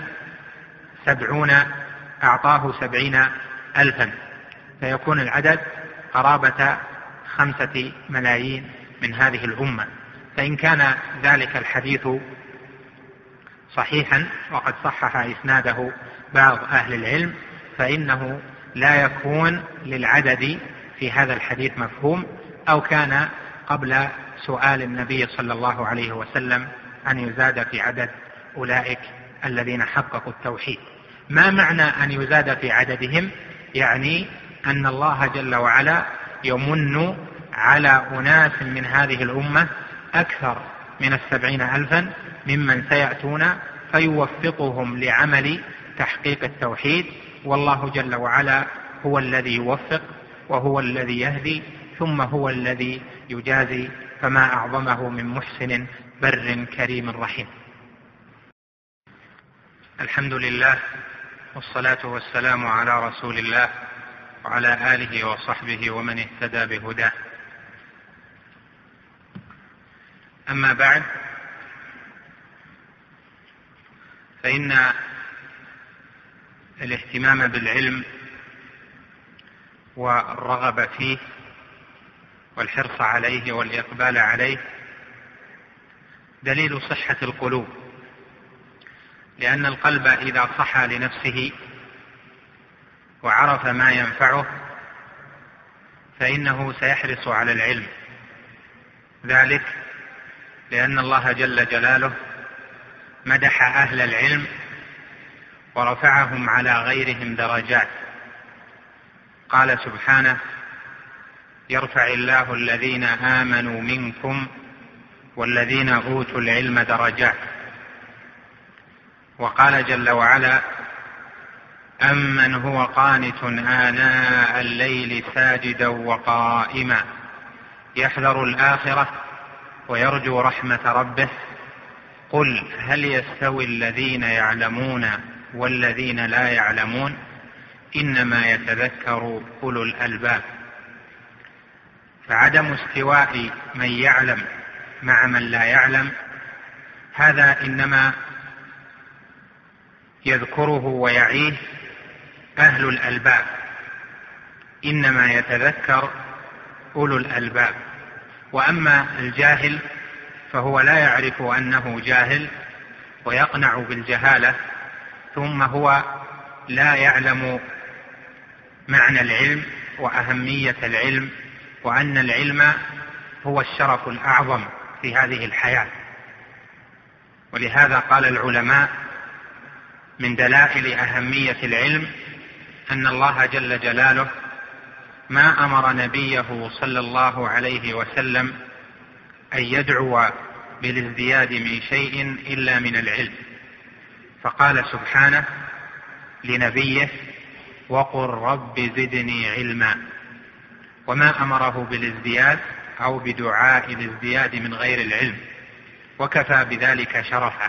أعطاه 70,000، فيكون العدد قرابة 5 ملايين من هذه الأمة. فإن كان ذلك الحديث صحيحا وقد صحح إسناده بعض أهل العلم، فإنه لا يكون للعدد في هذا الحديث مفهوم، أو كان قبل سؤال النبي صلى الله عليه وسلم أن يزاد في عدد أولئك الذين حققوا التوحيد. ما معنى أن يزاد في عددهم؟ يعني أن الله جل وعلا يمن على أناس من هذه الأمة أكثر من 70,000 ممن سيأتون، فيوفقهم لعمل تحقيق التوحيد، والله جل وعلا هو الذي يوفق وهو الذي يهدي، ثم هو الذي يجازي، فما أعظمه من محسن بر كريم رحيم. الحمد لله، والصلاة والسلام على رسول الله وعلى آله وصحبه ومن اهتدى بهداه. أما بعد، فإن الاهتمام بالعلم والرغبة فيه والحرص عليه والإقبال عليه دليل صحة القلوب، لأن القلب إذا صحى لنفسه وعرف ما ينفعه فإنه سيحرص على العلم، ذلك لأن الله جل جلاله مدح أهل العلم ورفعهم على غيرهم درجات. قال سبحانه: يرفع الله الذين آمنوا منكم والذين أوتوا العلم درجات. وقال جل وعلا: أمن هو قانت آناء الليل ساجدا وقائما يحذر الآخرة ويرجو رحمة ربه قل هل يستوي الذين يعلمون والذين لا يعلمون إنما يتذكر أولو الألباب. فعدم استواء من يعلم مع من لا يعلم هذا إنما يذكره ويعيه أهل الألباب، إنما يتذكر أولو الألباب. وأما الجاهل فهو لا يعرف أنه جاهل ويقنع بالجهالة، ثم هو لا يعلم معنى العلم وأهمية العلم، وأن العلم هو الشرف الأعظم في هذه الحياة. ولهذا قال العلماء: من دلائل أهمية العلم أن الله جل جلاله ما أمر نبيه صلى الله عليه وسلم أن يدعو بالازدياد من شيء إلا من العلم، فقال سبحانه لنبيه: وقل رب زدني علما، وما أمره بالازدياد أو بدعاء الازدياد من غير العلم، وكفى بذلك شرفا.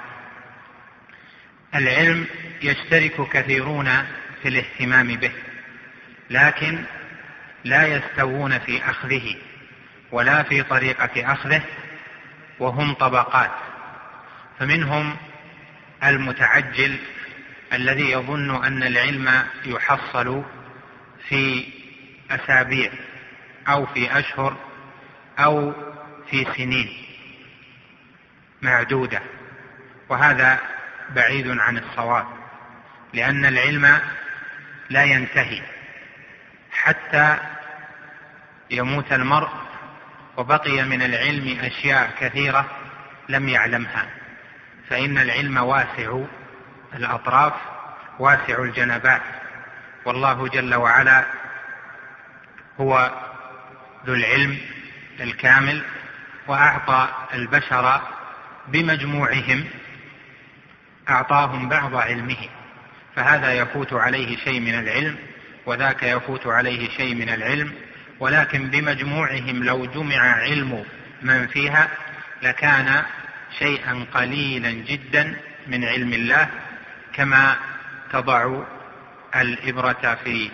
العلم يشترك كثيرون في الاهتمام به، لكن لا يستوون في أخذه ولا في طريقة أخذه، وهم طبقات. فمنهم المتعجل الذي يظن أن العلم يحصل في أسابيع أو في أشهر أو في سنين معدودة، وهذا بعيد عن الصواب، لأن العلم لا ينتهي حتى يموت المرء وبقي من العلم أشياء كثيرة لم يعلمها، فإن العلم واسع الأطراف واسع الجنبات، والله جل وعلا هو ذو العلم الكامل، وأعطى البشر بمجموعهم أعطاهم بعض علمه، فهذا يفوت عليه شيء من العلم وذاك يفوت عليه شيء من العلم، ولكن بمجموعهم لو جمع علم من فيها لكان شيئا قليلا جدا من علم الله، كما تضع الإبرة في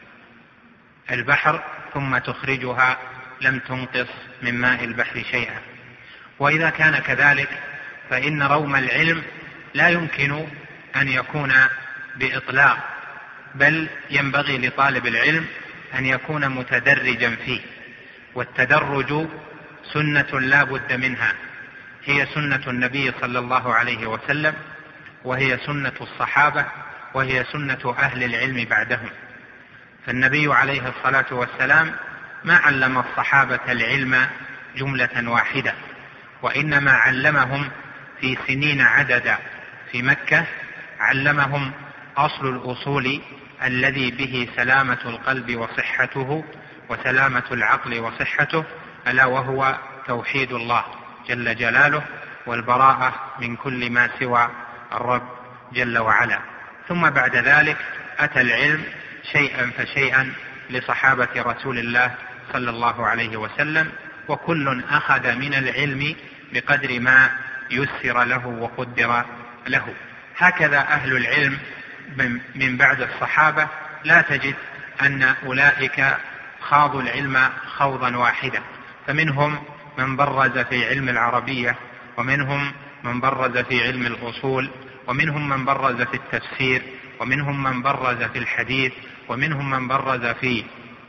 البحر ثم تخرجها لم تنقص من ماء البحر شيئا. وإذا كان كذلك فإن روم العلم لا يمكن أن يكون بإطلاق، بل ينبغي لطالب العلم أن يكون متدرجا فيه، والتدرج سنة لا بد منها، هي سنة النبي صلى الله عليه وسلم، وهي سنة الصحابة، وهي سنة أهل العلم بعدهم. فالنبي عليه الصلاة والسلام ما علم الصحابة العلم جملة واحدة، وإنما علمهم في سنين عددا. في مكة علمهم أصل الأصول الذي به سلامة القلب وصحته وسلامة العقل وصحته، ألا وهو توحيد الله جل جلاله والبراءة من كل ما سوى الرب جل وعلا. ثم بعد ذلك أتى العلم شيئا فشيئا لصحابة رسول الله صلى الله عليه وسلم، وكل أخذ من العلم بقدر ما يسر له وقدر له. هكذا أهل العلم من بعد الصحابة، لا تجد أن أولئك خاضوا العلم خوضا واحدا، فمنهم من برز في علم العربية، ومنهم من برز في علم الأصول، ومنهم من برز في التفسير، ومنهم من برز في الحديث، ومنهم من برز في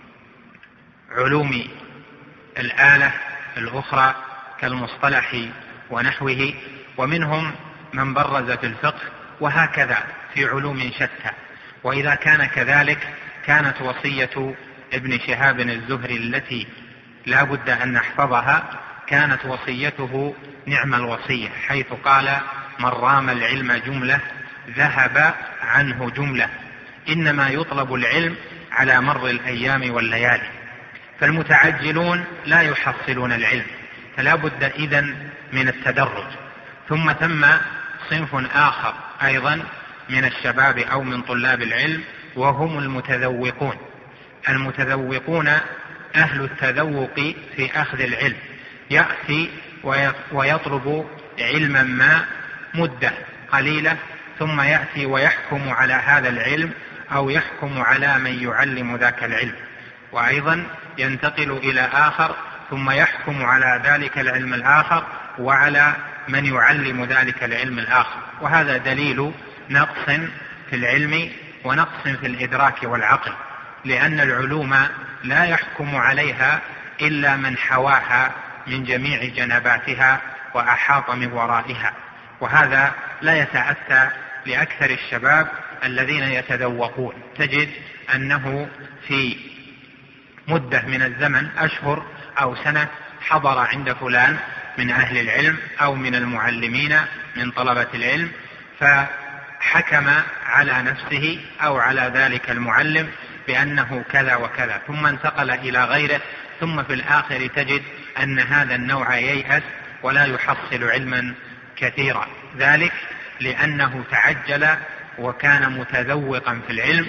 علوم الآلة الأخرى كالمصطلح ونحوه، ومنهم من برز في الفقه، وهكذا في علوم شتى. وإذا كان كذلك كانت وصية ابن شهاب الزهري التي لا بد أن نحفظها، كانت وصيته نعم الوصية، حيث قال: من رام العلم جملة ذهب عنه جملة، إنما يطلب العلم على مر الأيام والليالي. فالمتعجلون لا يحصلون العلم، فلا بد إذن من التدرج. ثم صنف آخر أيضا من الشباب أو من طلاب العلم، وهم المتذوقون. المتذوقون أهل التذوق في أخذ العلم، يأتي ويطلب علما ما مدة قليلة، ثم يأتي ويحكم على هذا العلم أو يحكم على من يعلم ذاك العلم، وأيضا ينتقل إلى آخر ثم يحكم على ذلك العلم الآخر وعلى من يعلم ذلك العلم الآخر. وهذا دليل نقص في العلم ونقص في الإدراك والعقل، لأن العلوم لا يحكم عليها إلا من حواها من جميع جنباتها وأحاط من ورائها. وهذا لا يتأتى لأكثر الشباب الذين يتذوقون. تجد أنه في مدة من الزمن، أشهر أو سنة، حضر عند فلان من أهل العلم أو من المعلمين من طلبة العلم، فحكم على نفسه أو على ذلك المعلم بأنه كذا وكذا، ثم انتقل إلى غيره، ثم في الآخر تجد أن هذا النوع ييأس ولا يحصل علما كثيرا، ذلك لأنه تعجل وكان متذوقا في العلم.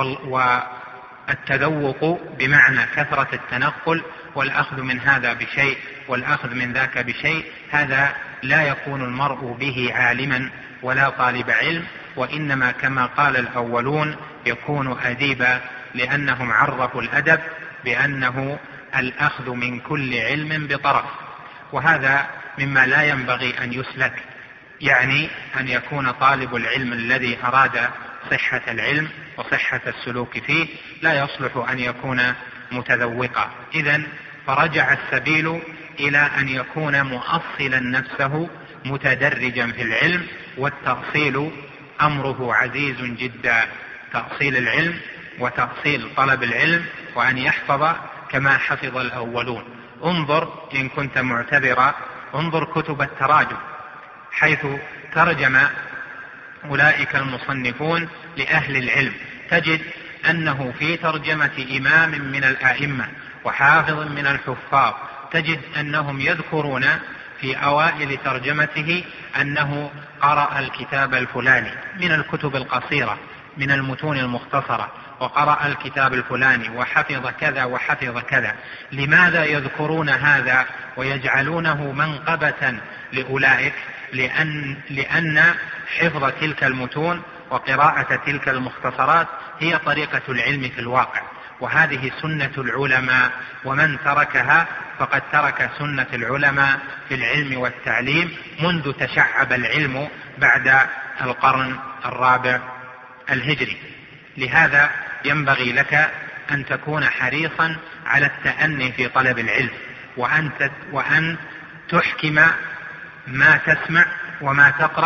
والتذوق بمعنى كثرة التنقل والأخذ من هذا بشيء والأخذ من ذاك بشيء، هذا لا يكون المرء به عالما ولا طالب علم، وإنما كما قال الأولون يكون أديبا، لأنهم عرفوا الأدب بأنه الأخذ من كل علم بطرف. وهذا مما لا ينبغي أن يسلك، يعني أن يكون طالب العلم الذي أراد صحة العلم وصحة السلوك فيه لا يصلح أن يكون متذوقا. إذن فرجع السبيل إلى أن يكون مؤصلا نفسه متدرجا في العلم، والتأصيل أمره عزيز جدا، تأصيل العلم وتأصيل طلب العلم، وأن يحفظ كما حفظ الأولون. انظر إن كنت معتبرا، انظر كتب التراجم حيث ترجم أولئك المصنفون لأهل العلم، تجد أنه في ترجمة إمام من الآئمة وحافظ من الحفاظ، تجد أنهم يذكرون في أوائل ترجمته أنه قرأ الكتاب الفلاني من الكتب القصيرة من المتون المختصرة، وقرأ الكتاب الفلاني وحفظ كذا وحفظ كذا. لماذا يذكرون هذا ويجعلونه منقبة لأولئك؟ لأن حفظ تلك المتون وقراءة تلك المختصرات هي طريقة العلم في الواقع، وهذه سنة العلماء، ومن تركها فقد ترك سنة العلماء في العلم والتعليم منذ تشعب العلم بعد القرن الرابع الهجري. لهذا ينبغي لك أن تكون حريصا على التأني في طلب العلم، وأن تحكم ما تسمع وما تقرأ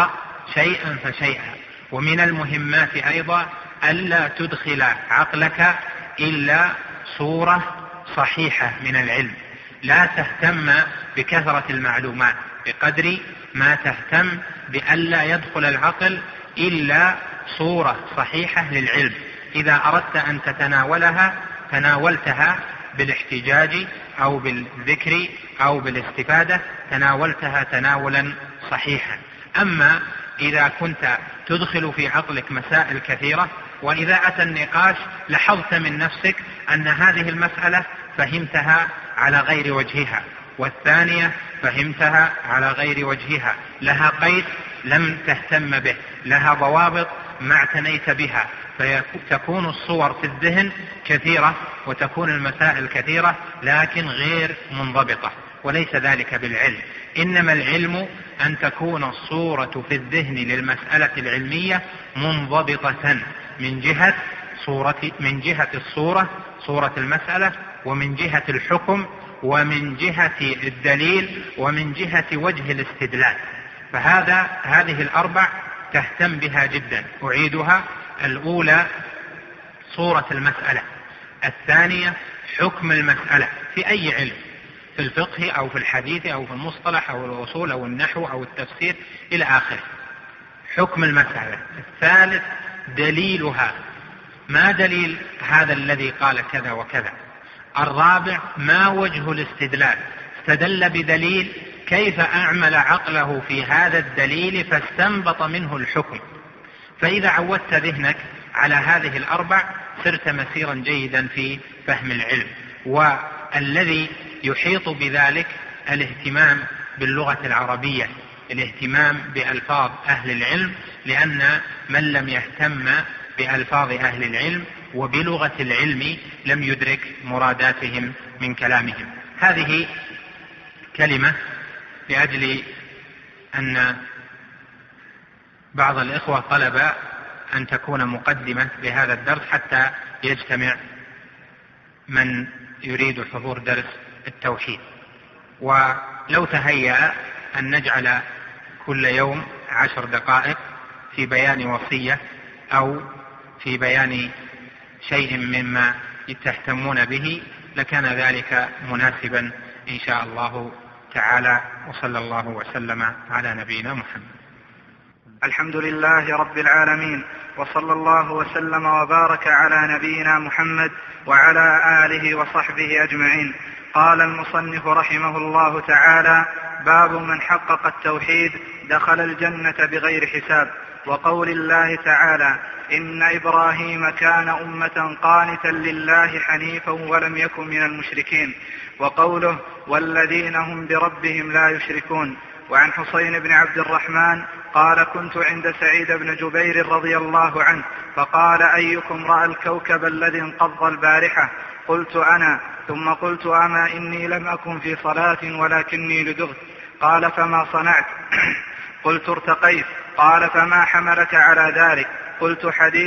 شيئا فشيئا. ومن المهمات أيضا ألا تدخل عقلك إلا صورة صحيحة من العلم، لا تهتم بكثرة المعلومات بقدر ما تهتم بألا يدخل العقل إلا صورة صحيحة للعلم. إذا أردت أن تتناولها تناولتها بالاحتجاج أو بالذكر أو بالاستفادة، تناولتها تناولا صحيحا. أما إذا كنت تدخل في عقلك مسائل كثيرة، وإذا أتى النقاش لاحظت من نفسك أن هذه المسألة فهمتها على غير وجهها، والثانية فهمتها على غير وجهها، لها قيد لم تهتم به، لها ضوابط ما اعتنيت بها، فتكون الصور في الذهن كثيرة وتكون المسائل كثيرة لكن غير منضبطة، وليس ذلك بالعلم. إنما العلم أن تكون الصورة في الذهن للمسألة العلمية منضبطة من جهة الصورة، صورة المسألة، ومن جهة الحكم، ومن جهة الدليل، ومن جهة وجه الاستدلال. هذه الأربع تهتم بها جدا. أعيدها: الأولى صورة المسألة، الثانية حكم المسألة في أي علم، في الفقه أو في الحديث أو في المصطلح أو الأصول أو النحو أو التفسير إلى آخره، حكم المسألة. الثالث دليلها، ما دليل هذا الذي قال كذا وكذا. الرابع ما وجه الاستدلال، استدل بدليل كيف أعمل عقله في هذا الدليل فاستنبط منه الحكم. فإذا عودت ذهنك على هذه الأربع صرت مسيرا جيدا في فهم العلم. والذي يحيط بذلك الاهتمام باللغة العربية، الاهتمام بألفاظ أهل العلم، لأن من لم يهتم بألفاظ أهل العلم وبلغة العلم لم يدرك مراداتهم من كلامهم. هذه كلمة لأجل أن بعض الإخوة طلب أن تكون مقدمة لهذا الدرس حتى يجتمع من يريد حضور درس التوحيد. ولو تهيأ أن نجعل كل يوم 10 دقائق في بيان وصية أو في بيان شيء مما تهتمون به لكان ذلك مناسبا إن شاء الله تعالى. وصلى الله وسلم على نبينا محمد. الحمد لله رب العالمين، وصلى الله وسلم وبارك على نبينا محمد وعلى آله وصحبه أجمعين. قال المصنف رحمه الله تعالى: باب من حقق التوحيد دخل الجنة بغير حساب. وقول الله تعالى: إن إبراهيم كان أمة قانتا لله حنيفا ولم يكن من المشركين. وقوله: والذين هم بربهم لا يشركون. وعن حسين بن عبد الرحمن قال: كنت عند سعيد بن جبير رضي الله عنه فقال: أيكم رأى الكوكب الذي انقض البارحة؟ قلت: أنا. ثم قلت: أما إني لم أكن في صلاة ولكني لدغت. قال: فما صنعت؟ قلت: ارتقيت. قال: فما حملك على ذلك؟ قلت: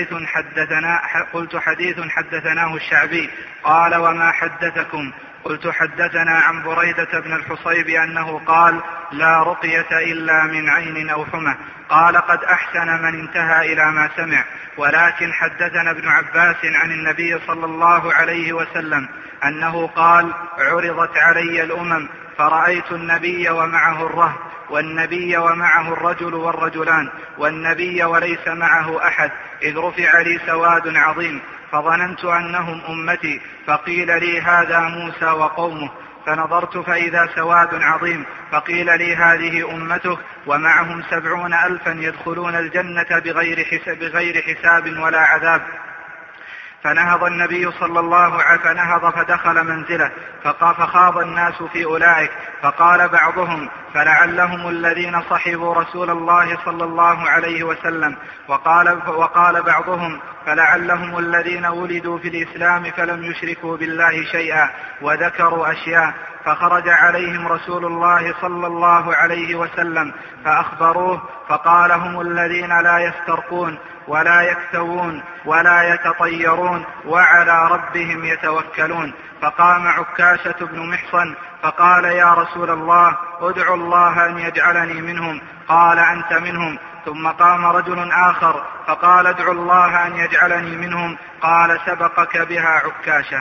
حديث حدثناه الشعبي. قال: وما حدثكم؟ قلت: حدثنا عن بريدة بن الحصيب أنه قال: لا رقية إلا من عين أو حمى. قال: قد أحسن من انتهى إلى ما سمع. ولكن حدثنا ابن عباس عن النبي صلى الله عليه وسلم أنه قال: عرضت علي الأمم فرأيت النبي ومعه الرهط، والنبي ومعه الرجل والرجلان، والنبي وليس معه أحد، إذ رفع لي سواد عظيم فظننت أنهم أمتي، فقيل لي: هذا موسى وقومه. فنظرت فإذا سواد عظيم، فقيل لي: هذه أمتك ومعهم 70,000 يدخلون الجنة بغير حساب ولا عذاب. فنهض النبي صلى الله عليه وسلم فنهض فدخل منزله فخاض الناس في أولئك، فقال بعضهم: فلعلهم الذين صحبوا رسول الله صلى الله عليه وسلم. وقال بعضهم: فلعلهم الذين ولدوا في الإسلام فلم يشركوا بالله شيئا، وذكروا أشياء. فخرج عليهم رسول الله صلى الله عليه وسلم فأخبروه، فقال: هم الذين لا يسترقون ولا يكتوون ولا يتطيرون وعلى ربهم يتوكلون. فقام عكاشة بن محصن فقال: يا رسول الله، ادعو الله أن يجعلني منهم. قال: أنت منهم. ثم قام رجل آخر فقال ادعو الله أن يجعلني منهم. قال سبقك بها عكاشة.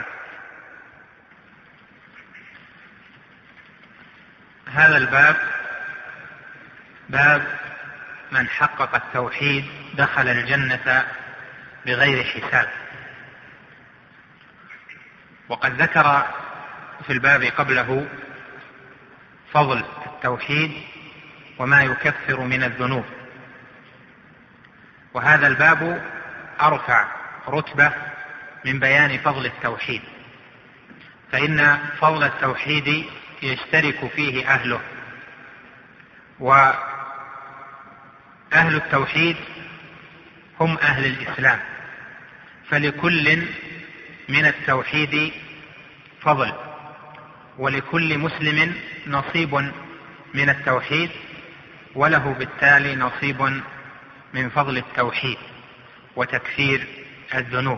هذا الباب باب من حقق التوحيد دخل الجنة بغير حساب. وقد ذكر في الباب قبله فضل التوحيد وما يكفر من الذنوب، وهذا الباب أرفع رتبة من بيان فضل التوحيد، فإن فضل التوحيد يشترك فيه أهله، وأهل التوحيد هم أهل الإسلام، فلكل من التوحيد فضل، ولكل مسلم نصيب من التوحيد، وله بالتالي نصيب من فضل التوحيد وتكفير الذنوب.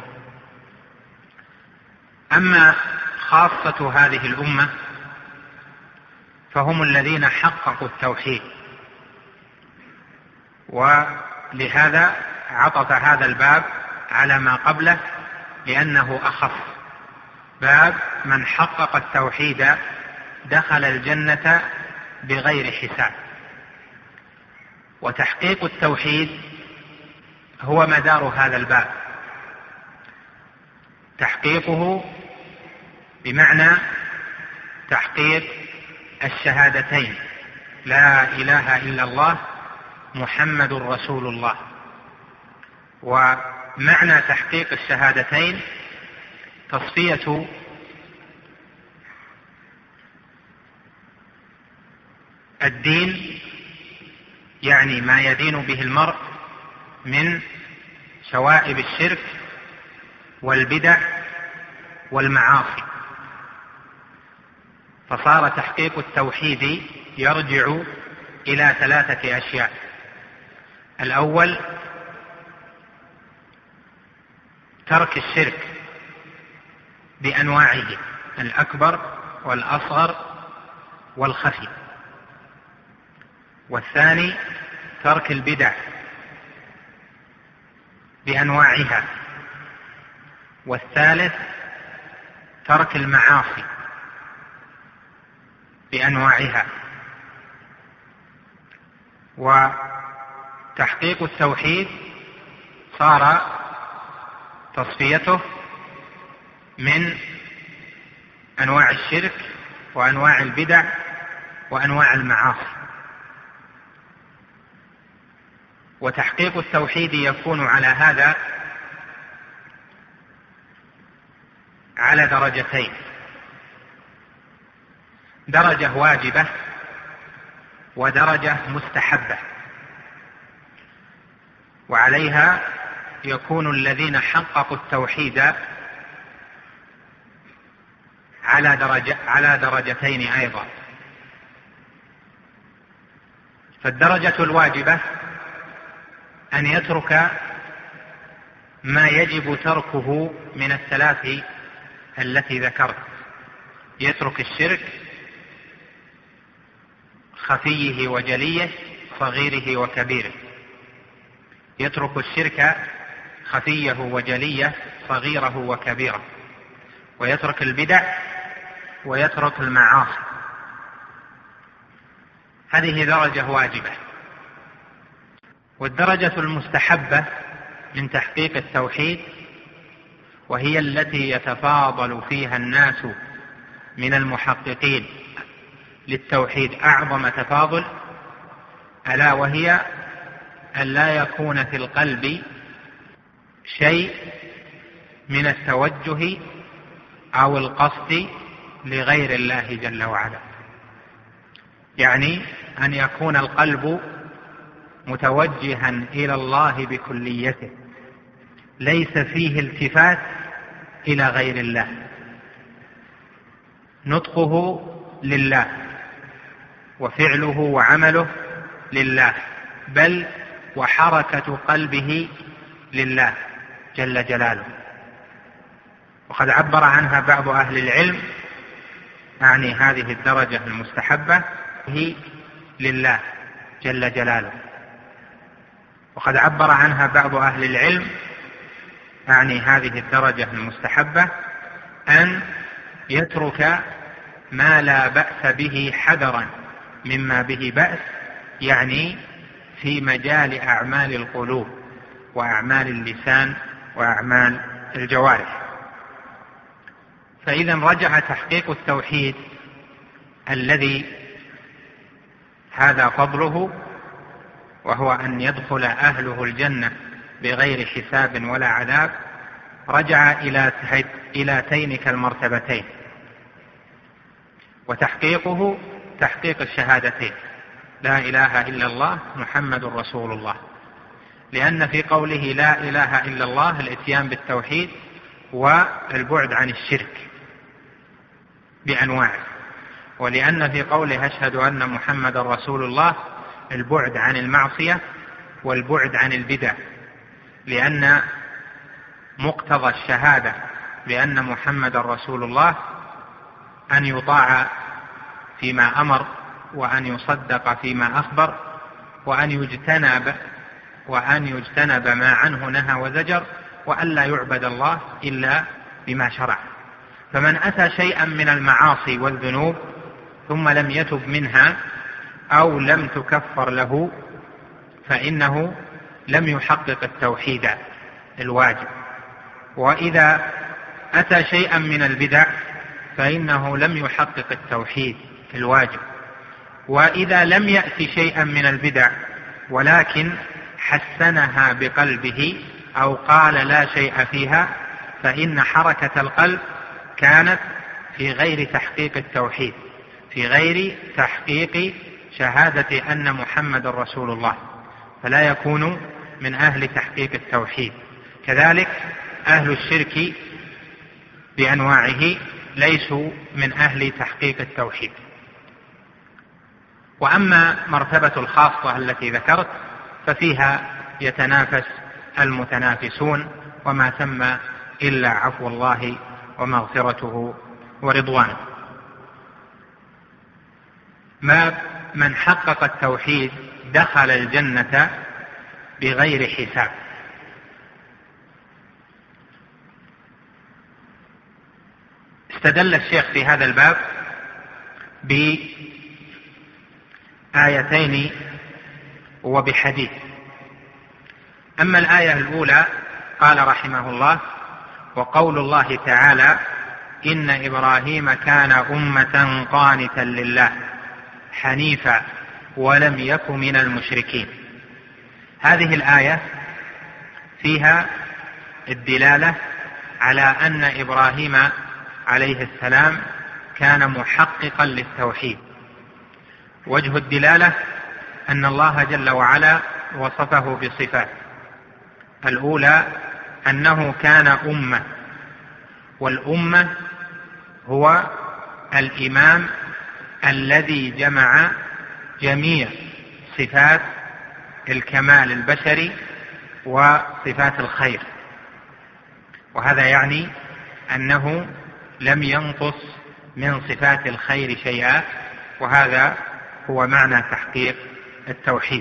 أما خاصة هذه الأمة فهم الذين حققوا التوحيد، ولهذا عطف هذا الباب على ما قبله لأنه أخص. باب من حقق التوحيد دخل الجنة بغير حساب. وتحقيق التوحيد هو مدار هذا الباب، تحقيقه بمعنى تحقيق الشهادتين لا إله إلا الله محمد رسول الله. ومعنى تحقيق الشهادتين تصفية الدين، يعني ما يدين به المرء من شوائب الشرك والبدع والمعاصي. فصار تحقيق التوحيد يرجع إلى 3 أشياء. الأول ترك الشرك بأنواعه الأكبر والأصغر والخفي. والثاني ترك البدع بأنواعها. والثالث ترك المعاصي بأنواعها. وتحقيق التوحيد صار تصفيته من أنواع الشرك وأنواع البدع وأنواع المعاصي. وتحقيق التوحيد يكون على هذا على درجتين: درجة واجبة ودرجة مستحبة. وعليها يكون الذين حققوا التوحيد على درجتين أيضا. فالدرجة الواجبة أن يترك ما يجب تركه من الثلاث التي ذكرت، يترك الشرك خفيه وجليه صغيره وكبيره، يترك الشرك خفيه وجليه صغيره وكبيره، ويترك البدع ويترك المعاصي. هذه درجة واجبة. والدرجة المستحبة من تحقيق التوحيد، وهي التي يتفاضل فيها الناس من المحققين للتوحيد أعظم تفاضل، ألا وهي أن لا يكون في القلب شيء من التوجه أو القصد لغير الله جل وعلا. يعني أن يكون القلب متوجها إلى الله بكليته، ليس فيه التفات إلى غير الله، نطقه لله وفعله وعمله لله، بل وحركة قلبه لله جل جلاله. وقد عبر عنها بعض أهل العلم، يعني هذه الدرجة المستحبة هي لله جل جلاله. وقد عبر عنها بعض أهل العلم، أعني هذه الدرجة المستحبة، أن يترك ما لا بأس به حذرا مما به بأس، يعني في مجال أعمال القلوب وأعمال اللسان وأعمال الجوارح. فإذا رجع تحقيق التوحيد الذي هذا فضله، وهو أن يدخل أهله الجنة بغير حساب ولا عذاب، رجع إلى هاتين المرتبتين، وتحقيقه تحقيق الشهادتين: لا إله إلا الله محمد رسول الله، لأن في قوله لا إله إلا الله الإتيان بالتوحيد والبعد عن الشرك بأنواعه، ولأن في قوله أشهد أن محمد رسول الله البعد عن المعصية والبعد عن البدع، لأن مقتضى الشهادة بأن محمد رسول الله أن يطاع فيما أمر، وأن يصدق فيما أخبر، وأن يجتنب ما عنه نهى وزجر، وأن لا يعبد الله إلا بما شرع. فمن أتى شيئا من المعاصي والذنوب ثم لم يتب منها أو لم تكفر له فإنه لم يحقق التوحيد الواجب. وإذا أتى شيئا من البدع فإنه لم يحقق التوحيد الواجب. وإذا لم يأتي شيئا من البدع ولكن حسنها بقلبه أو قال لا شيء فيها، فإن حركة القلب كانت في غير تحقيق التوحيد، في غير تحقيق شهادة أن محمد رسول الله، فلا يكون من أهل تحقيق التوحيد. كذلك أهل الشرك بأنواعه ليسوا من أهل تحقيق التوحيد. وأما مرتبة الخاصة التي ذكرت ففيها يتنافس المتنافسون، وما ثم إلا عفو الله ومغفرته ورضوانه. من حقق التوحيد دخل الجنة بغير حساب. استدل الشيخ في هذا الباب بآيتين وبحديث. أما الآية الأولى قال رحمه الله: وقول الله تعالى: إن إبراهيم كان أمة قانتا لله حنيفا ولم يك من المشركين. هذه الآية فيها الدلالة على أن إبراهيم عليه السلام كان محققا للتوحيد. وجه الدلالة أن الله جل وعلا وصفه بصفات. الأولى أنه كان أمة، والأمة هو الإمام الذي جمع جميع صفات الكمال البشري وصفات الخير، وهذا يعني أنه لم ينقص من صفات الخير شيئا، وهذا هو معنى تحقيق التوحيد.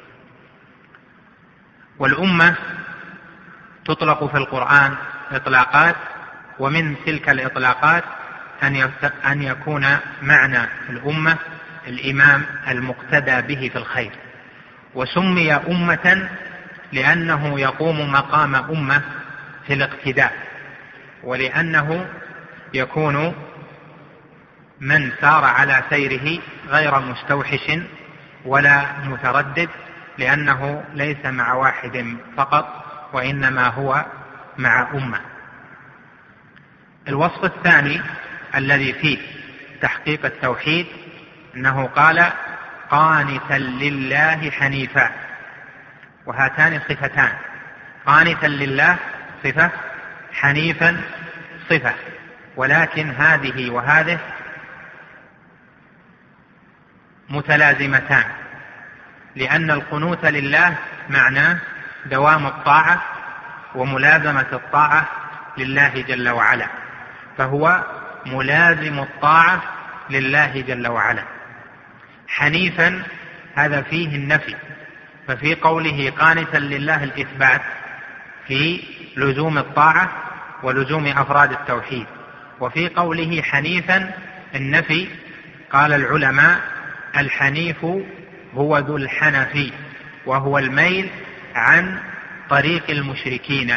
والأمة تطلق في القرآن إطلاقات، ومن تلك الإطلاقات أن يكون معنى الأمة الإمام المقتدى به في الخير. وسمي أمة لأنه يقوم مقام أمة في الاقتداء، ولأنه يكون من سار على سيره غير مستوحش ولا متردد، لأنه ليس مع واحد فقط، وإنما هو مع أمة. الوصف الثاني الذي فيه تحقيق التوحيد أنه قال: قانتا لله حنيفا. وهاتان صفتان: قانتا لله صفة، حنيفا صفة، ولكن هذه وهذه متلازمتان، لأن القنوت لله معناه دوام الطاعة وملازمة الطاعة لله جل وعلا، فهو ملازم الطاعة لله جل وعلا. حنيفا هذا فيه النفي، ففي قوله قانتا لله الإثبات في لزوم الطاعة ولزوم أفراد التوحيد، وفي قوله حنيفا النفي. قال العلماء الحنيف هو ذو الحنف، وهو الميل عن طريق المشركين،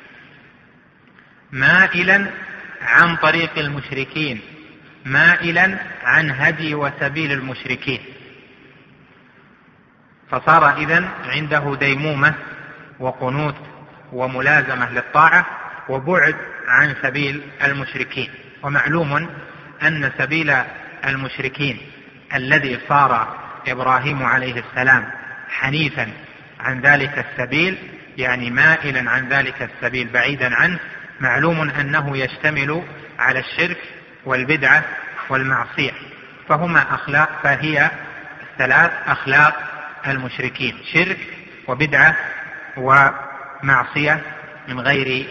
مائلا عن طريق المشركين، مائلا عن هدي وسبيل المشركين. فصار إذن عنده ديمومة وقنوت وملازمة للطاعة وبعد عن سبيل المشركين. ومعلوم أن سبيل المشركين الذي صار إبراهيم عليه السلام حنيفا عن ذلك السبيل، يعني مائلا عن ذلك السبيل بعيدا عنه، معلوم أنه يشتمل على الشرك والبدعة والمعصية، فهي الثلاث أخلاق المشركين: شرك وبدعة ومعصية من غير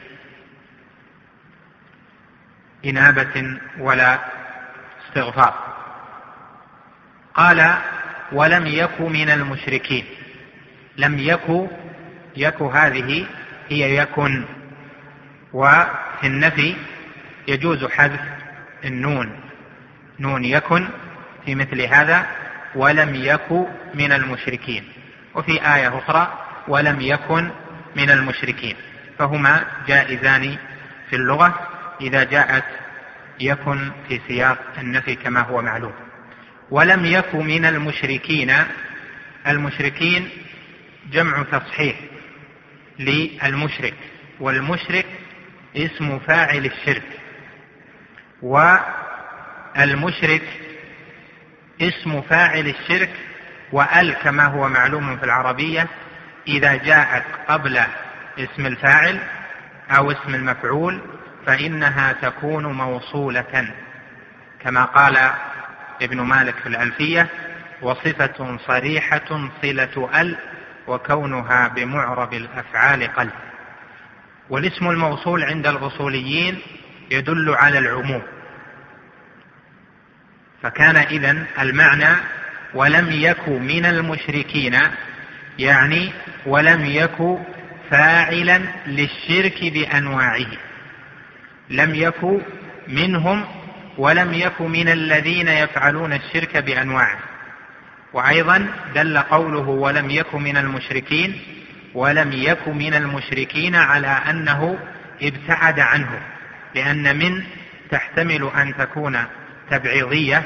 إنابة ولا استغفار. قال ولم يك من المشركين. لم يك هذه هي يكن، وفي النفي يجوز حذف النون، نون يكن في مثل هذا، ولم يك من المشركين. وفي آية أخرى ولم يكن من المشركين، فهما جائزان في اللغة إذا جاءت يكن في سياق النفي كما هو معلوم. ولم يك من المشركين. المشركين جمع تصحيح للمشرك، والمشرك اسم فاعل الشرك، والمشرك اسم فاعل الشرك، وأل كما هو معلوم في العربية إذا جاءت قبل اسم الفاعل أو اسم المفعول فإنها تكون موصولة، كما قال ابن مالك في الألفية: وصفة صريحة صلة أل وكونها بمعرب الأفعال قل. والاسم الموصول عند الأصوليين يدل على العموم، فكان إذن المعنى ولم يك من المشركين، يعني ولم يك فاعلا للشرك بأنواعه، لم يك منهم ولم يك من الذين يفعلون الشرك بأنواعه. وأيضا دل قوله ولم يك من المشركين ولم يك من المشركين على أنه ابتعد عنه، لأن من تحتمل أن تكون تبعيضية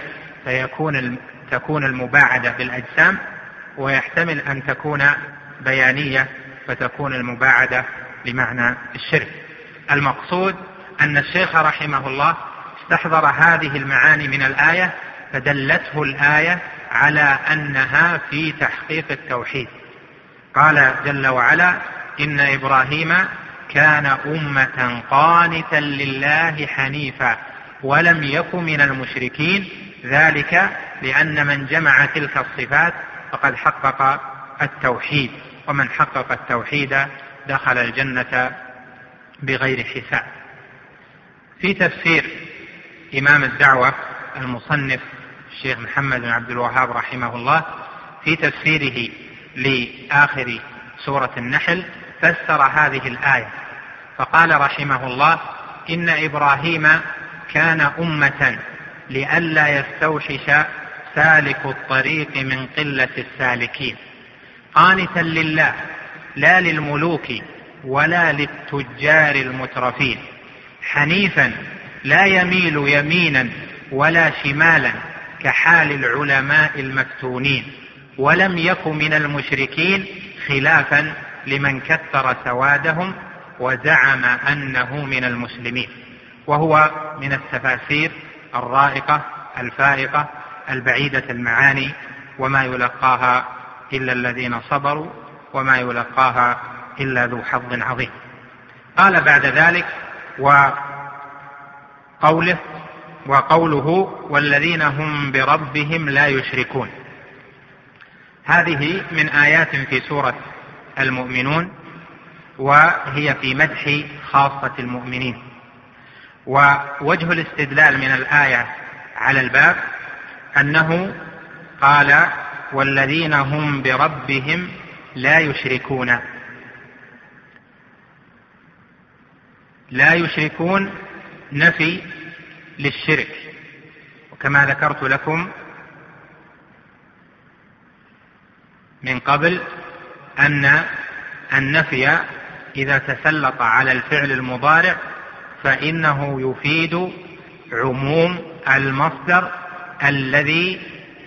تكون المباعدة بالأجسام، ويحتمل أن تكون بيانية فتكون المباعدة لمعنى الشرك. المقصود أن الشيخ رحمه الله استحضر هذه المعاني من الآية، فدلته الآية على أنها في تحقيق التوحيد. قال جل وعلا: إن إبراهيم كان أمة قانتا لله حنيفا ولم يك من المشركين، ذلك لأن من جمع تلك الصفات فقد حقق التوحيد، ومن حقق التوحيد دخل الجنة بغير حساب. في تفسير إمام الدعوة المصنف الشيخ محمد بن عبد الوهاب رحمه الله، في تفسيره لآخر سورة النحل فسر هذه الآية فقال رحمه الله: إن إبراهيم كان أمة لئلا يستوحش سالك الطريق من قلة السالكين، قانتا لله لا للملوك ولا للتجار المترفين، حنيفا لا يميل يمينا ولا شمالا كحال العلماء المفتونين، ولم يك من المشركين خلافا لمن كثر سوادهم وزعم أنه من المسلمين. وهو من التفاسير الرائقة الفائقة البعيدة المعاني، وما يلقاها إلا الذين صبروا وما يلقاها إلا ذو حظ عظيم. قال بعد ذلك: وقوله والذين هم بربهم لا يشركون. هذه من آيات في سورة المؤمنون، وهي في مدح خاصة المؤمنين. ووجه الاستدلال من الآية على الباب أنه قال: والذين هم بربهم لا يشركون نفي للشرك، وكما ذكرت لكم من قبل أن النفي إذا تسلط على الفعل المضارع فإنه يفيد عموم المصدر الذي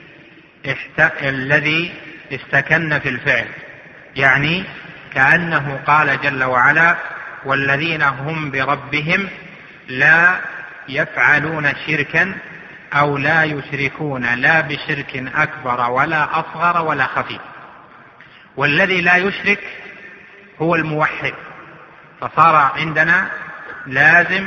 استكن في الفعل، يعني كأنه قال جل وعلا: والذين هم بربهم لا يفعلون شركا أو لا يشركون لا بشرك أكبر ولا أصغر ولا خفي. والذي لا يشرك هو الموحد، فصار عندنا لازم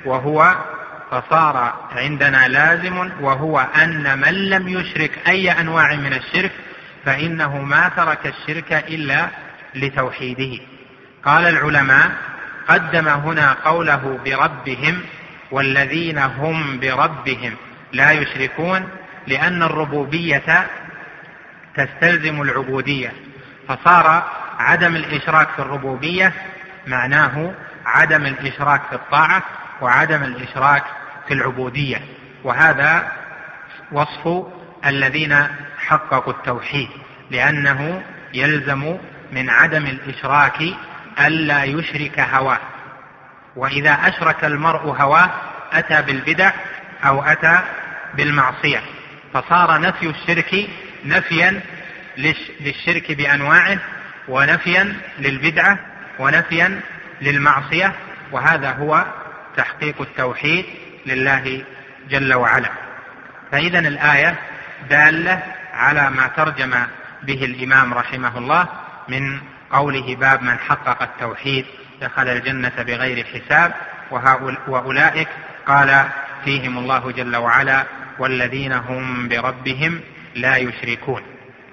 وهو أن من لم يشرك أي أنواع من الشرك فإنه ما ترك الشرك إلا لتوحيده. قال العلماء: قدم هنا قوله بربهم والذين هم بربهم لا يشركون، لأن الربوبية تستلزم العبودية، فصار عدم الإشراك في الربوبية معناه عدم الإشراك في الطاعة وعدم الإشراك في العبودية، وهذا وصف الذين حققوا التوحيد، لأنه يلزم من عدم الإشراك ألا يشرك هواه، وإذا أشرك المرء هواه أتى بالبدع أو أتى بالمعصية، فصار نفي الشرك نفيا للشرك بأنواعه ونفيا للبدعة ونفيا للمعصية، وهذا هو تحقيق التوحيد لله جل وعلا. فإذا الآية دالة على ما ترجم به الإمام رحمه الله من قوله: باب من حقق التوحيد دخل الجنة بغير حساب، وأولئك قال فيهم الله جل وعلا: والذين هم بربهم لا يشركون.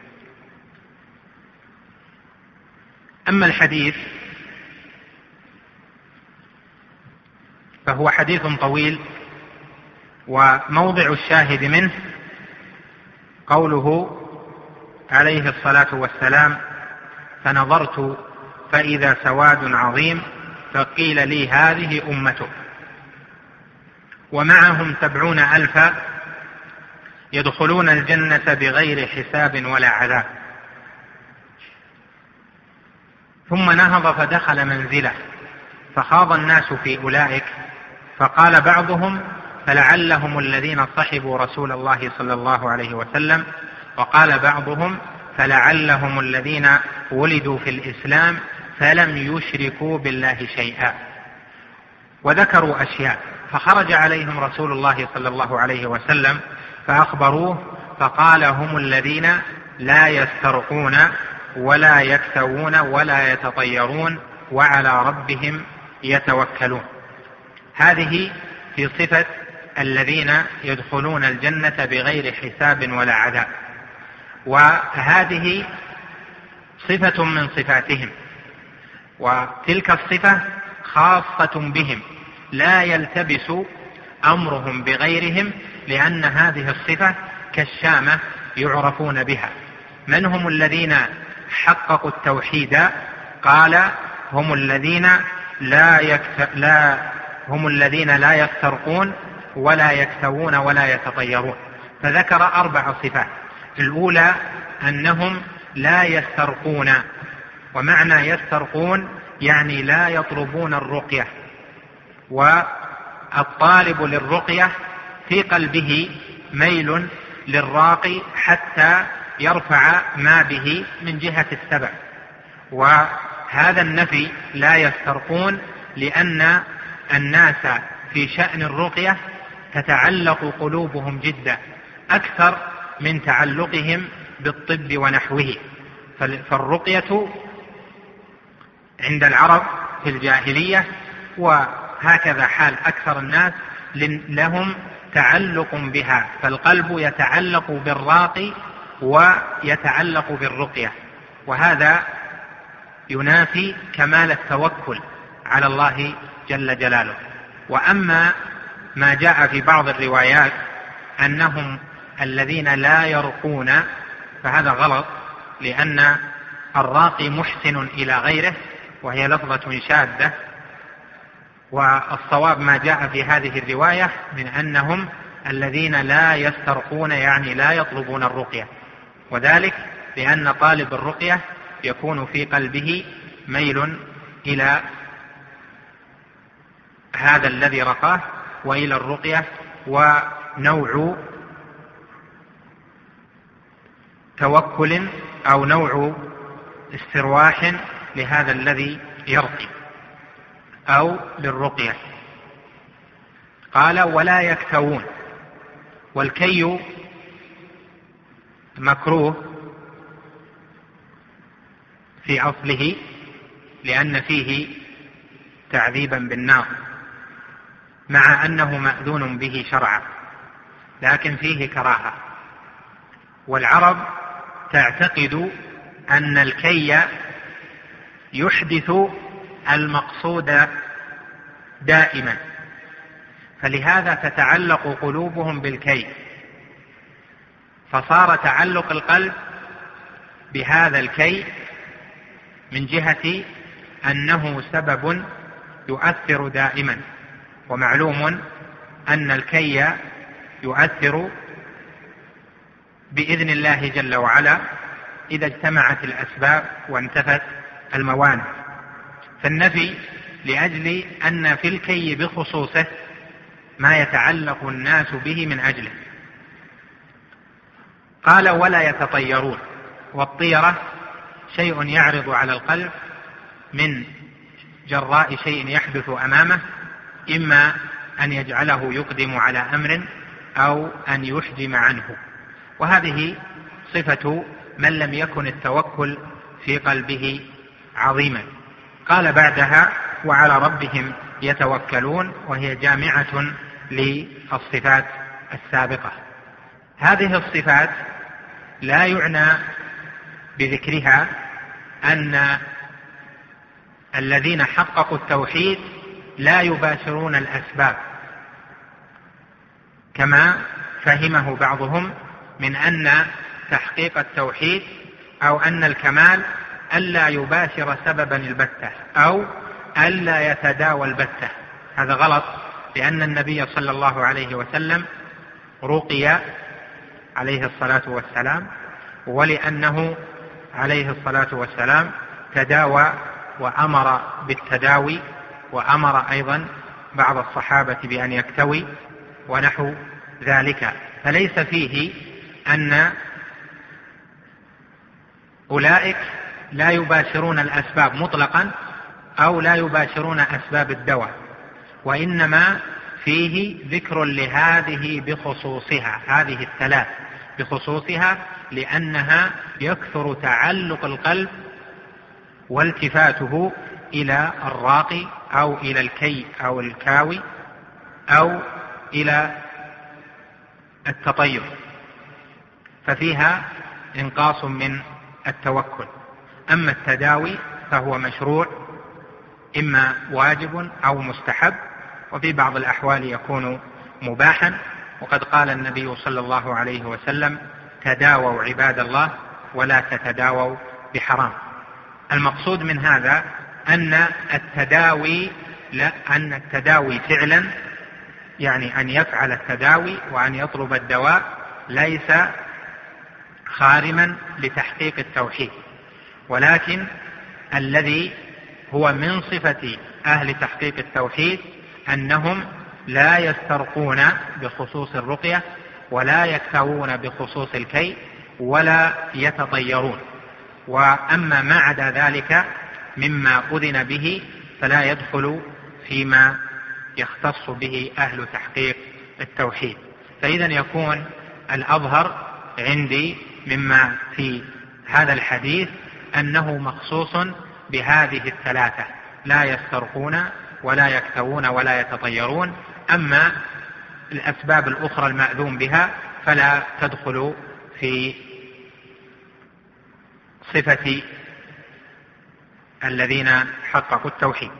أما الحديث فهو حديث طويل، وموضع الشاهد منه قوله عليه الصلاة والسلام: فنظرت فإذا سواد عظيم فقيل لي هذه أمتك ومعهم 70,000 يدخلون الجنة بغير حساب ولا عذاب. ثم نهض فدخل منزله فخاض الناس في أولئك، فقال بعضهم: فلعلهم الذين صحبوا رسول الله صلى الله عليه وسلم، وقال بعضهم: فلعلهم الذين ولدوا في الإسلام فلم يشركوا بالله شيئا. وذكروا أشياء، فخرج عليهم رسول الله صلى الله عليه وسلم فأخبروه، فقال: هم الذين لا يسترقون ولا يكتوون ولا يتطيرون وعلى ربهم يتوكلون. هذه في صفة الذين يدخلون الجنة بغير حساب ولا عذاب، وهذه صفة من صفاتهم، وتلك الصفة خاصة بهم لا يلتبس أمرهم بغيرهم، لأن هذه الصفة كالشامة يعرفون بها. من هم الذين حققوا التوحيد؟ قال: هم الذين لا يسترقون ولا يكتوون ولا يتطيرون، فذكر 4 صفات. الأولى أنهم لا يسترقون، ومعنى يسترقون يعني لا يطلبون الرقية، والطالب للرقية في قلبه ميل للراقي حتى يرفع ما به من جهة السبع. وهذا النفي لا يسترقون لأن الناس في شأن الرقية تتعلق قلوبهم جدا أكثر من تعلقهم بالطب ونحوه. فالرقية عند العرب في الجاهلية، وهكذا حال أكثر الناس، لهم تعلق بها، فالقلب يتعلق بالراقي ويتعلق بالرقية، وهذا ينافي كمال التوكل على الله جل جلاله. وأما ما جاء في بعض الروايات أنهم الذين لا يرقون، فهذا غلط، لأن الراقي محسن إلى غيره، وهي لفظة شاذة، والصواب ما جاء في هذه الرواية من أنهم الذين لا يسترقون، يعني لا يطلبون الرقية، وذلك لأن طالب الرقية يكون في قلبه ميل إلى هذا الذي رقاه وإلى الرقية، ونوع توكل أو نوع استرواح لهذا الذي يرقي أو للرقية. قال ولا يكتوون، والكي مكروه في أصله لأن فيه تعذيبا بالنار، مع أنه مأذون به شرعا، لكن فيه كراهة. والعرب تعتقد أن الكي يحدث المقصود دائما، فلهذا تتعلق قلوبهم بالكي، فصار تعلق القلب بهذا الكي من جهة أنه سبب يؤثر دائما. ومعلوم أن الكي يؤثر بإذن الله جل وعلا إذا اجتمعت الأسباب وانتفت الموانع، فالنفي لأجل أن في الكي بخصوصه ما يتعلق الناس به من أجله. قال ولا يتطيرون، والطيرة شيء يعرض على القلب من جراء شيء يحدث أمامه، إما أن يجعله يقدم على أمر أو أن يحجم عنه، وهذه صفة من لم يكن التوكل في قلبه عظيما. قال بعدها وعلى ربهم يتوكلون، وهي جامعة للصفات السابقة. هذه الصفات لا يعنى بذكرها أن الذين حققوا التوحيد لا يباشرون الأسباب كما فهمه بعضهم من أن تحقيق التوحيد أو أن الكمال ألا يباشر سببا البتة أو ألا يتداوى البتة. هذا غلط، لأن النبي صلى الله عليه وسلم رقي عليه الصلاة والسلام، ولأنه عليه الصلاة والسلام تداوى وأمر بالتداوي، وأمر أيضا بعض الصحابة بأن يكتوي ونحو ذلك. فليس فيه أن أولئك لا يباشرون الأسباب مطلقا أو لا يباشرون أسباب الدواء، وإنما فيه ذكر لهذه بخصوصها، هذه الثلاث بخصوصها، لأنها يكثر تعلق القلب والتفاته إلى الراقي أو إلى الكي أو الكاوي أو إلى التطير، ففيها إنقاص من التوكل. أما التداوي فهو مشروع، إما واجب أو مستحب، وفي بعض الأحوال يكون مباحا. وقد قال النبي صلى الله عليه وسلم تداووا عباد الله ولا تتداووا بحرام. المقصود من هذا أن التداوي فعلا، يعني أن يفعل التداوي وأن يطلب الدواء، ليس خارما لتحقيق التوحيد، ولكن الذي هو من صفة أهل تحقيق التوحيد أنهم لا يسترقون بخصوص الرقية، ولا يكتوون بخصوص الكي، ولا يتطيرون. وأما ما عدا ذلك مما أذن به فلا يدخل فيما يختص به أهل تحقيق التوحيد. فإذا يكون الأظهر عندي مما في هذا الحديث أنه مخصوص بهذه الثلاثة، لا يسترقون ولا يكتوون ولا يتطيرون. أما الأسباب الأخرى المأذون بها فلا تدخل في صفة الذين حققوا التوحيد.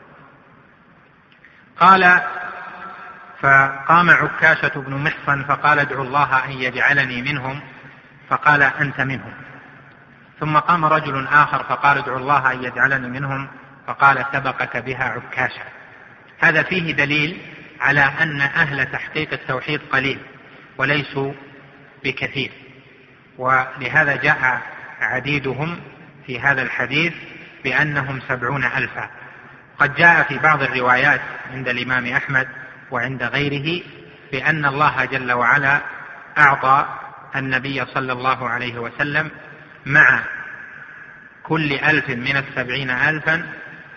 قال فقام عكاشة بن محصن فقال ادعوا الله أن يجعلني منهم، فقال أنت منهم. ثم قام رجل آخر فقال ادعو الله أن يجعلني منهم، فقال سبقك بها عكاشة. هذا فيه دليل على أن أهل تحقيق التوحيد قليل وليسوا بكثير، ولهذا جاء عديدهم في هذا الحديث بأنهم 70,000. قد جاء في بعض الروايات عند الإمام أحمد وعند غيره بأن الله جل وعلا أعطى النبي صلى الله عليه وسلم مع كل 1000 من 70,000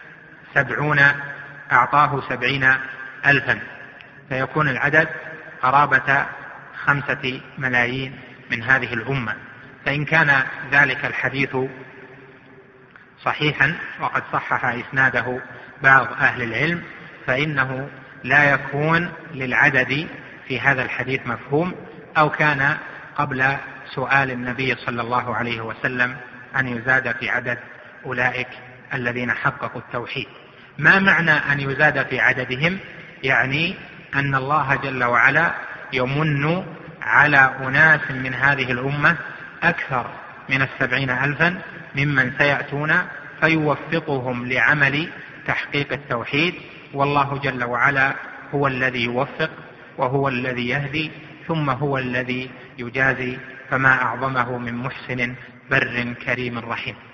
أعطاه 70,000، فيكون العدد قرابة 5 ملايين من هذه الأمة. فإن كان ذلك الحديث صحيحا وقد صحح إسناده بعض أهل العلم، فإنه لا يكون للعدد في هذا الحديث مفهوم، أو كان قبل سؤال النبي صلى الله عليه وسلم أن يزاد في عدد أولئك الذين حققوا التوحيد. ما معنى أن يزاد في عددهم؟ يعني أن الله جل وعلا يمن على أناس من هذه الأمة أكثر من 70,000 ممن سيأتون، فيوفقهم لعمل تحقيق التوحيد، والله جل وعلا هو الذي يوفق وهو الذي يهدي ثم هو الذي يجازي، فما أعظمه من محسن بر كريم رحيم.